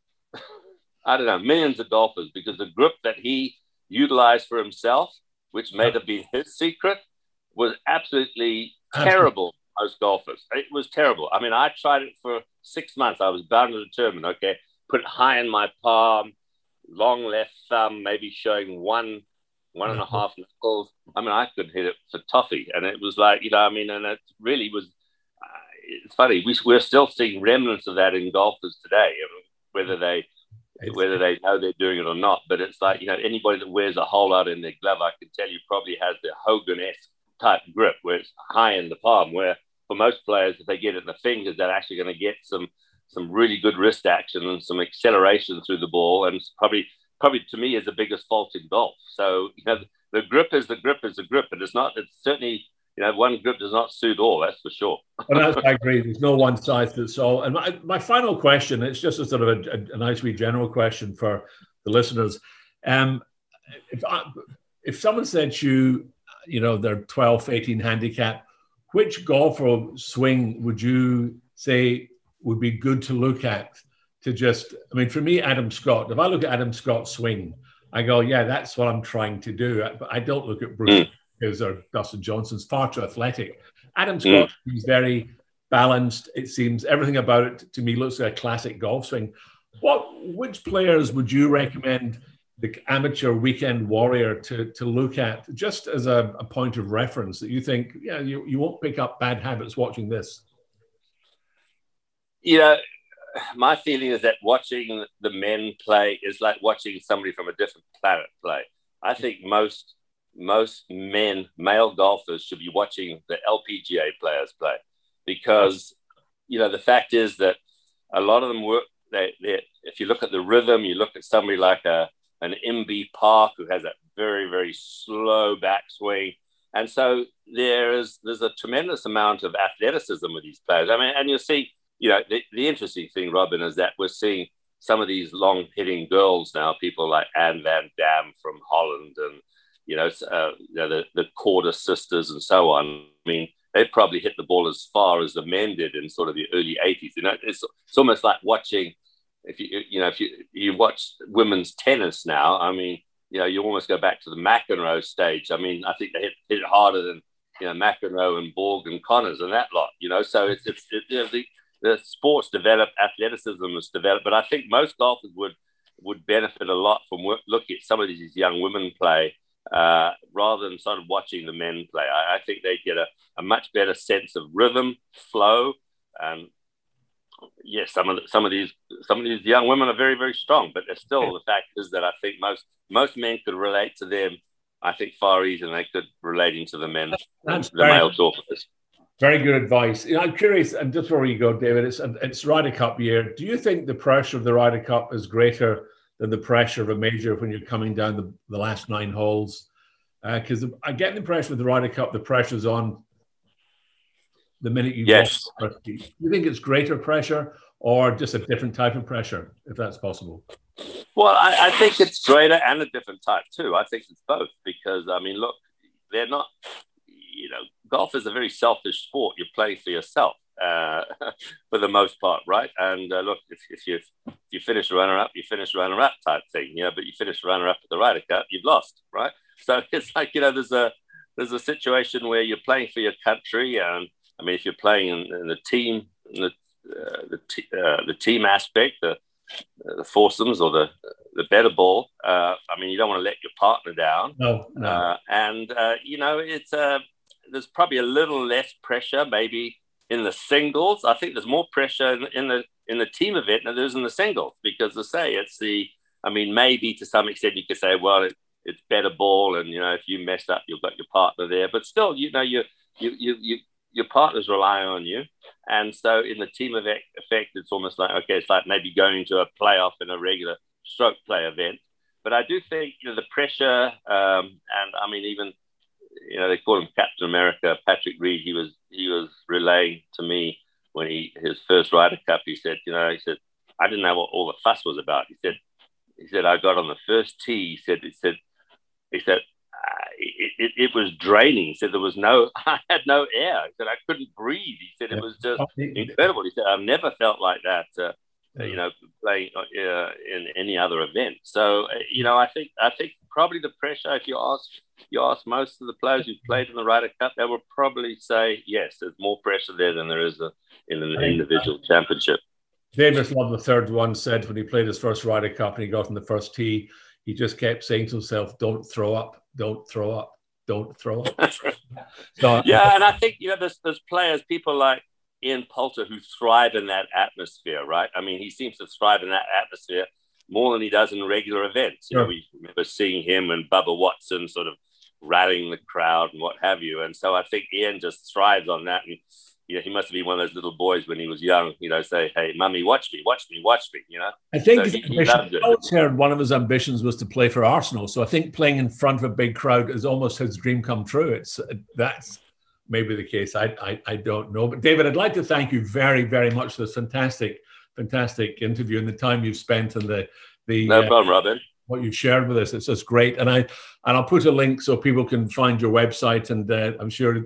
I don't know, millions of golfers, because the grip that he utilized for himself, which may have been his secret, was absolutely terrible for most golfers. It was terrible. I mean, I tried it for six months. I was bound to determine, okay, put it high in my palm, long left thumb, maybe showing one one and a half knuckles. I mean, I could hit it for toffee. And it was like, you know, I mean, and it really was, uh, it's funny. We, we're still seeing remnants of that in golfers today, whether they whether they know they're doing it or not. But it's like, you know, anybody that wears a hole out in their glove, I can tell you probably has the Hogan-esque type grip where it's high in the palm, where for most players, if they get it in the fingers, they're actually going to get some some really good wrist action and some acceleration through the ball. And it's probably probably to me is the biggest fault in golf. So, you know, the grip is the grip is the grip, but it's not, it's certainly, you know, one grip does not suit all, that's for sure. And that's, I agree. There's no one size fits all. And my, my final question, it's just a sort of a, a, a nice wee general question for the listeners. Um, if, I, if someone said to you, you know, they're twelve, eighteen handicap, which golfer swing would you say would be good to look at? To just, I mean, for me, Adam Scott, if I look at Adam Scott's swing, I go, yeah, that's what I'm trying to do. But I don't look at Bruce mm. or Dustin Johnson's, far too athletic. Adam Scott mm. is very balanced. It seems everything about it to me looks like a classic golf swing. What, which players would you recommend the amateur weekend warrior to, to look at just as a, a point of reference that you think, yeah, you, you won't pick up bad habits watching this? You know, my feeling is that watching the men play is like watching somebody from a different planet play. I think most most men, male golfers, should be watching the L P G A players play, because, you know, the fact is that a lot of them work. They, if you look at the rhythm, you look at somebody like a an M B Park who has a very very slow backswing, and so there is there's a tremendous amount of athleticism with these players. I mean, and you'll see. You know, the, the interesting thing, Robin, is that we're seeing some of these long-hitting girls now, people like Anne Van Dam from Holland and, you know, uh, you know the, the Corder sisters and so on. I mean, they probably hit the ball as far as the men did in sort of the early eighties. You know, it's, it's almost like watching, if you, you know, if you, you watch women's tennis now, I mean, you know, you almost go back to the McEnroe stage. I mean, I think they hit, hit it harder than, you know, McEnroe and Borg and Connors and that lot, you know, so it's, it's it, you know, the, the sports developed, athleticism was developed, but I think most golfers would would benefit a lot from work, looking at some of these young women play uh, rather than sort of watching the men play. I, I think they get a, a much better sense of rhythm, flow, and yes, some of the, some of these some of these young women are very very strong, but they're still, the fact is that I think most most men could relate to them. I think far easier than they could relating to the men, That's the male golfers. Very good advice. You know, I'm curious, and just before you go, David, it's it's Ryder Cup year. Do you think the pressure of the Ryder Cup is greater than the pressure of a major when you're coming down the, the last nine holes? Because uh, I get the impression with the Ryder Cup, the pressure's on the minute you yes. go. Do you think it's greater pressure or just a different type of pressure, if that's possible? Well, I, I think it's greater and a different type too. I think it's both because, I mean, look, they're not... You know, golf is a very selfish sport. You play for yourself uh, for the most part, right? And uh, look, if, if you if you finish runner-up, you finish runner-up type thing, you know. But you finish runner-up at the Ryder Cup, you've lost, right? So it's like, you know, there's a there's a situation where you're playing for your country, and I mean, if you're playing in, in the team, in the uh, the t- uh, the team aspect, the the foursomes or the the better ball. Uh, I mean, you don't want to let your partner down. No, no. Uh, and uh, you know, it's uh, there's probably a little less pressure maybe in the singles. I think there's more pressure in, in the in the team event than there is in the singles, because as I say, it's the. I mean, maybe to some extent you could say, well, it, it's better ball, and you know, if you mess up, you've got your partner there. But still, you know, you you you you. your partners rely on you. And so in the team effect, it's almost like, okay, it's like maybe going to a playoff in a regular stroke play event. But I do think, you know, the pressure, um, and I mean, even, you know, they call him Captain America, Patrick Reed, he was, he was relaying to me when he, his first Ryder Cup, he said, you know, he said, I didn't know what all the fuss was about. He said, he said, I got on the first tee. He said, he said, he said, Uh, it, it, it was draining. He said there was no, I had no air. He said I couldn't breathe. He said it was just incredible. He said I've never felt like that, uh, yeah. you know, playing uh, in any other event. So, uh, you know, I think I think probably the pressure, if you ask, you ask most of the players who've played in the Ryder Cup, they will probably say, yes, there's more pressure there than there is a, in an individual championship. Davis Love, the third one, said when he played his first Ryder Cup and he got in the first tee, he just kept saying to himself, don't throw up, don't throw up, don't throw up. so, yeah, and I think, you know, there's, there's players, people like Ian Poulter, who thrive in that atmosphere, right? I mean, he seems to thrive in that atmosphere more than he does in regular events. You sure. know, we remember seeing him and Bubba Watson sort of rallying the crowd and what have you. And so I think Ian just thrives on that. And, you know, he must have been one of those little boys when he was young, you know, say, hey, mummy, watch me, watch me, watch me, you know. I think so his he, he ambition, I always heard one of his ambitions was to play for Arsenal. So I think playing in front of a big crowd is almost his dream come true. It's That's maybe the case. I, I, I don't know. But David, I'd like to thank you very, very much for this fantastic, fantastic interview and the time you've spent and the, the no uh, problem, Robin. What you've shared with us. It's just great. And, I, and I'll put a link so people can find your website. And uh, I'm sure...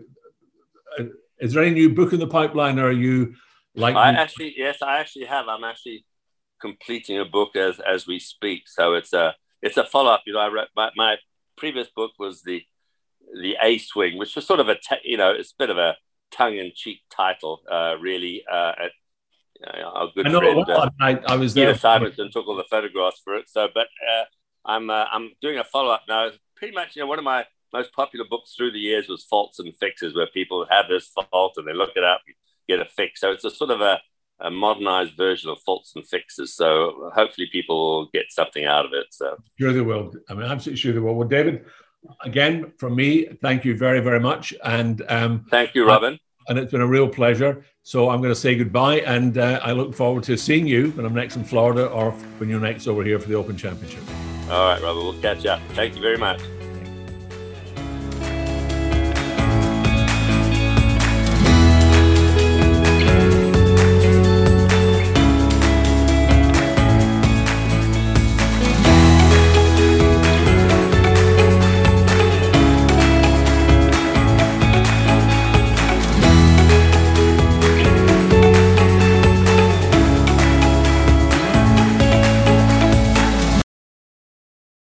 Uh, Is there any new book in the pipeline, or are you like? I me? actually, yes, I actually have. I'm actually completing a book as as we speak. So it's a it's a follow up. You know, I wrote my, my previous book was the the A Swing, which was sort of a you know it's a bit of a tongue in cheek title, uh, really. Uh, at, you know, our good I know, friend well, uh, I, I was Peter there. Simonson took all the photographs for it. So, but uh, I'm uh, I'm doing a follow up now. Pretty much, you know, one of my most popular books through the years was Faults and Fixes, where people have this fault and they look it up, get a fix. So it's a sort of a, a modernized version of Faults and Fixes. So hopefully people will get something out of it. So sure they will. I mean, absolutely sure they will. Well, David, again, from me, thank you very, very much. And um, thank you, Robin. And it's been a real pleasure. So I'm going to say goodbye, and uh, I look forward to seeing you when I'm next in Florida or when you're next over here for the Open Championship. All right, Robin, we'll catch up. Thank you very much.